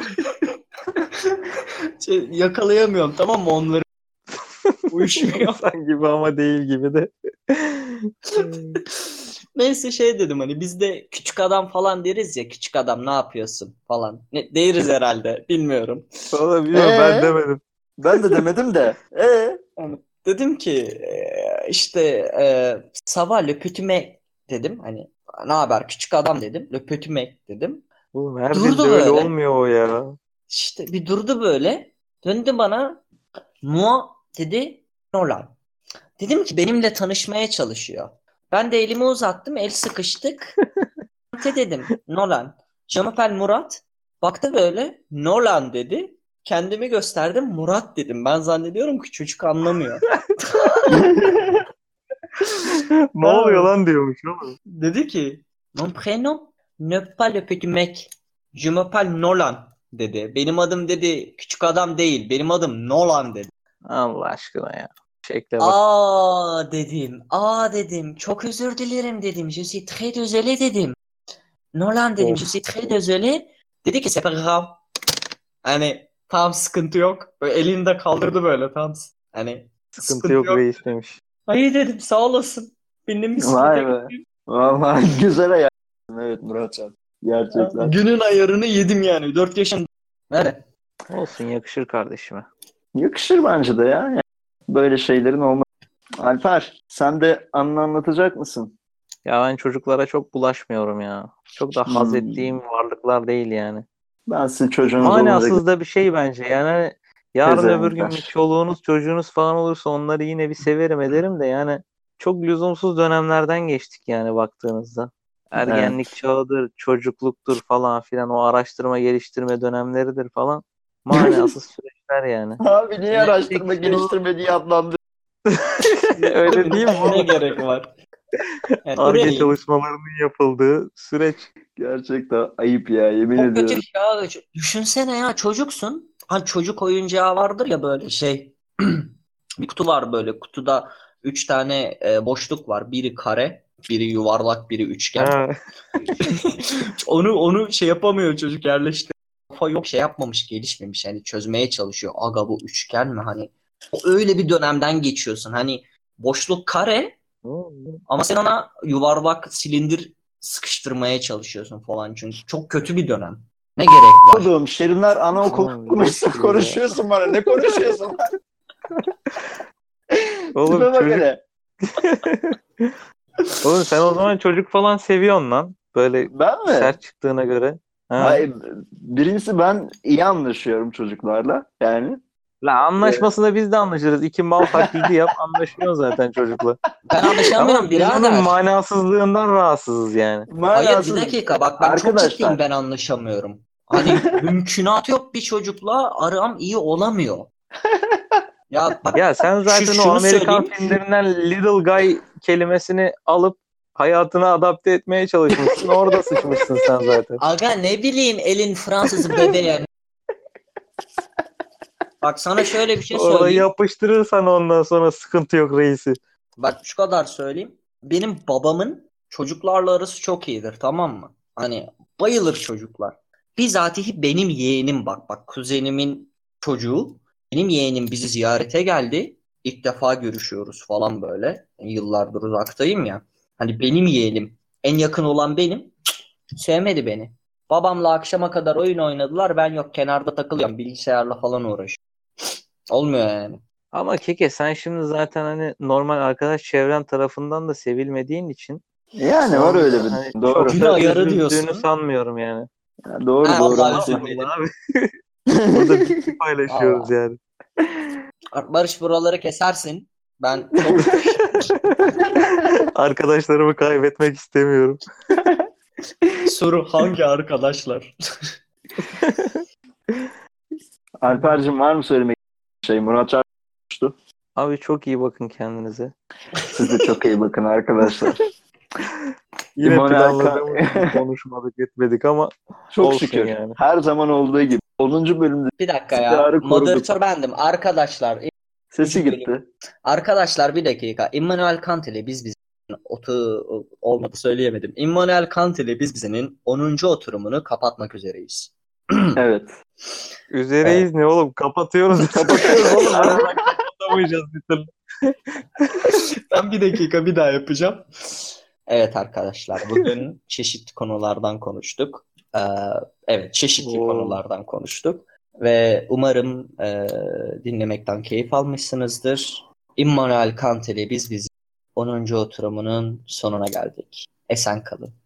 Şey, yakalayamıyorum, tamam mı onları? Uyuşmuyor. İnsan gibi ama değil gibi de. Neyse şey dedim, hani biz de küçük adam falan deriz ya, küçük adam ne yapıyorsun falan. Ne, deriz herhalde, bilmiyorum. Valla bilmiyorum, Ee? ben demedim. Ben de demedim de. Ee? Yani dedim ki e, işte e, Sava le petit mec dedim, hani ne haber küçük adam dedim, le petit mec dedim. Oğlum her Durdu dilde öyle böyle. olmuyor o ya. İşte bir durdu böyle, döndü bana, moi dedi, Nolan. Dedim ki benimle tanışmaya çalışıyor. Ben de elimi uzattım, el sıkıştık. Te dedim, Nolan. Je m'appelle Murat. Baktı böyle, Nolan dedi. Kendimi gösterdim, Murat dedim. Ben zannediyorum ki çocuk anlamıyor. Ne oluyor lan diyormuş oğlum. Dedi ki, mon prénom ne pas le petit mec. Je m'appelle Nolan dedi. Benim adım dedi küçük adam değil. Benim adım Nolan dedi. Allah aşkına ya. Şekle bak. Aa dedim. Aa dedim. Çok özür dilerim dedim. Je suis très désolé dedim. Nolan dedim. Of. Je suis très désolé. Dedi ki c'est pas grave. Hani tam sıkıntı yok. Böyle elini de kaldırdı böyle tam. Hani Sıkıntı yok reis demiş. Hayır dedim, sağ olasın. Benim bisiklete Vay be. gittim. Vallahi güzel hayal. Evet Muratcan. Gerçekten. Günün ayarını yedim yani. dört yaşında. Evet. Olsun, yakışır kardeşime. Yakışır bence de ya. Yani böyle şeylerin olması. Alper, sen de anını anlatacak mısın? Ya ben çocuklara çok bulaşmıyorum ya. Çok da haz Hmm. ettiğim varlıklar değil yani. Ben sizin çocuğunuz olunca Manasız da bir şey bence. Yani hani yarın öbür gün bir pezevenkler. çoluğunuz çocuğunuz falan olursa onları yine bir severim ederim de yani çok lüzumsuz dönemlerden geçtik yani baktığınızda. Evet. Ergenlik çağıdır, çocukluktur falan filan, o araştırma geliştirme dönemleridir falan. Manasız süreçler yani. Abi niye Ne- araştırma Tek şey o- geliştirme diye adlandırıyorsun? Öyle değil mi Ne oğlum? gerek var? Yani Ar-Ge oraya çalışmalarının yapıldığı süreç. Gerçekten ayıp ya, yemin çok kötü ediyorum. ya. Düşünsene ya, çocuksun. Hani çocuk oyuncağı vardır ya böyle şey. Bir kutu var böyle. Kutuda üç tane e, boşluk var. Biri kare, biri yuvarlak, biri üçgen. Ha. Onu onu şey yapamıyor çocuk, yerleşti. Kafa yok, şey yapmamış, gelişmemiş. Yani çözmeye çalışıyor. Aga bu üçgen mi hani? O öyle bir dönemden geçiyorsun. Hani boşluk kare ama sen ona yuvarlak silindir sıkıştırmaya çalışıyorsun falan. Çünkü çok kötü bir dönem. Ne gerek var? Oğlum Şirinler anaokulu Oğlum, konuşsa leş gibi ya. konuşuyorsun bana. Ne konuşuyorsun? Oğlum Tipe bak çocuk hele. Oğlum sen o zaman çocuk falan seviyorsun lan. Böyle Ben mi? sert çıktığına göre. Ha. Hayır, birincisi ben iyi anlaşıyorum çocuklarla. Yani La anlaşmasına biz de anlaşırız. İki mal taklidi yap, anlaşıyorsun zaten çocukla. Ben Ama anlaşamıyorum biz onun birader. manasızlığından rahatsızız yani. Hayır, bir manasız dakika, bak ben çok ciddiyim, arkadaşlar. ben anlaşamıyorum. Hani mümkünat yok, bir çocukla aram iyi olamıyor. Ya bak, Ya sen şu, zaten o şunu Amerikan söyleyeyim. filmlerinden little guy kelimesini alıp hayatına adapte etmeye çalışmışsın. Orada sıçmışsın sen zaten. Aga ne bileyim, elin Fransız bebeğe. Bak sana şöyle bir şey Orada söyleyeyim. yapıştırırsan ondan sonra sıkıntı yok reisi. Bak şu kadar söyleyeyim. Benim babamın çocuklarla arası çok iyidir, tamam mı? Hani bayılır çocuklar. Bizatihi benim yeğenim, bak bak kuzenimin çocuğu. Benim yeğenim bizi ziyarete geldi. İlk defa görüşüyoruz falan böyle. Yıllardır uzaktayım ya. Hani benim yeğenim. En yakın olan benim. Sevmedi beni. Babamla akşama kadar oyun oynadılar. Ben yok, kenarda takılıyorum. Bilgisayarla falan uğraşıyorum. Olmuyor yani. Ama Keke sen şimdi zaten hani normal arkadaş çevren tarafından da sevilmediğin için Yani var onun öyle da bir hani doğru. çok Gün da ayarı üzüldüğünü diyorsun. sanmıyorum yani. Ya doğru Ha, doğru vallahi haklı. Allah üzülmedim. abi. Burada bilgi paylaşıyoruz Vallahi. yani. Barış, buraları kesersin. Ben çok Arkadaşlarımı kaybetmek istemiyorum. soru hangi arkadaşlar? Alper'cim var mı söylemek istediğin şey? Murat Çar konuştu. Abi çok iyi bakın kendinize. Siz de çok iyi bakın arkadaşlar. Yine İmanuel Kan- planladığımız gibi konuşmadık etmedik ama Çok olsun şükür. yani. Her zaman olduğu gibi. onuncu bölümde Bir dakika ya. istikrarı koruduk. Moderatör bendim. Arkadaşlar. Sesi ikinci bölüm. gitti. Arkadaşlar bir dakika. Immanuel Kant ile biz bizim otu olmadı, söyleyemedim. Immanuel Kant ile biz bizinin onuncu oturumunu kapatmak üzereyiz. Evet. Üzereyiz ne oğlum? Kapatıyoruz. Kapatıyoruz oğlum. Ara ara kapatamayacağız bir türlü. Ben bir dakika bir daha yapacağım. Evet arkadaşlar, bugün çeşitli konulardan konuştuk. Ee, evet, çeşitli Oo. konulardan konuştuk. Ve umarım e, dinlemekten keyif almışsınızdır. Immanuel Kant ile biz biz onuncu oturumunun sonuna geldik. Esen kalın.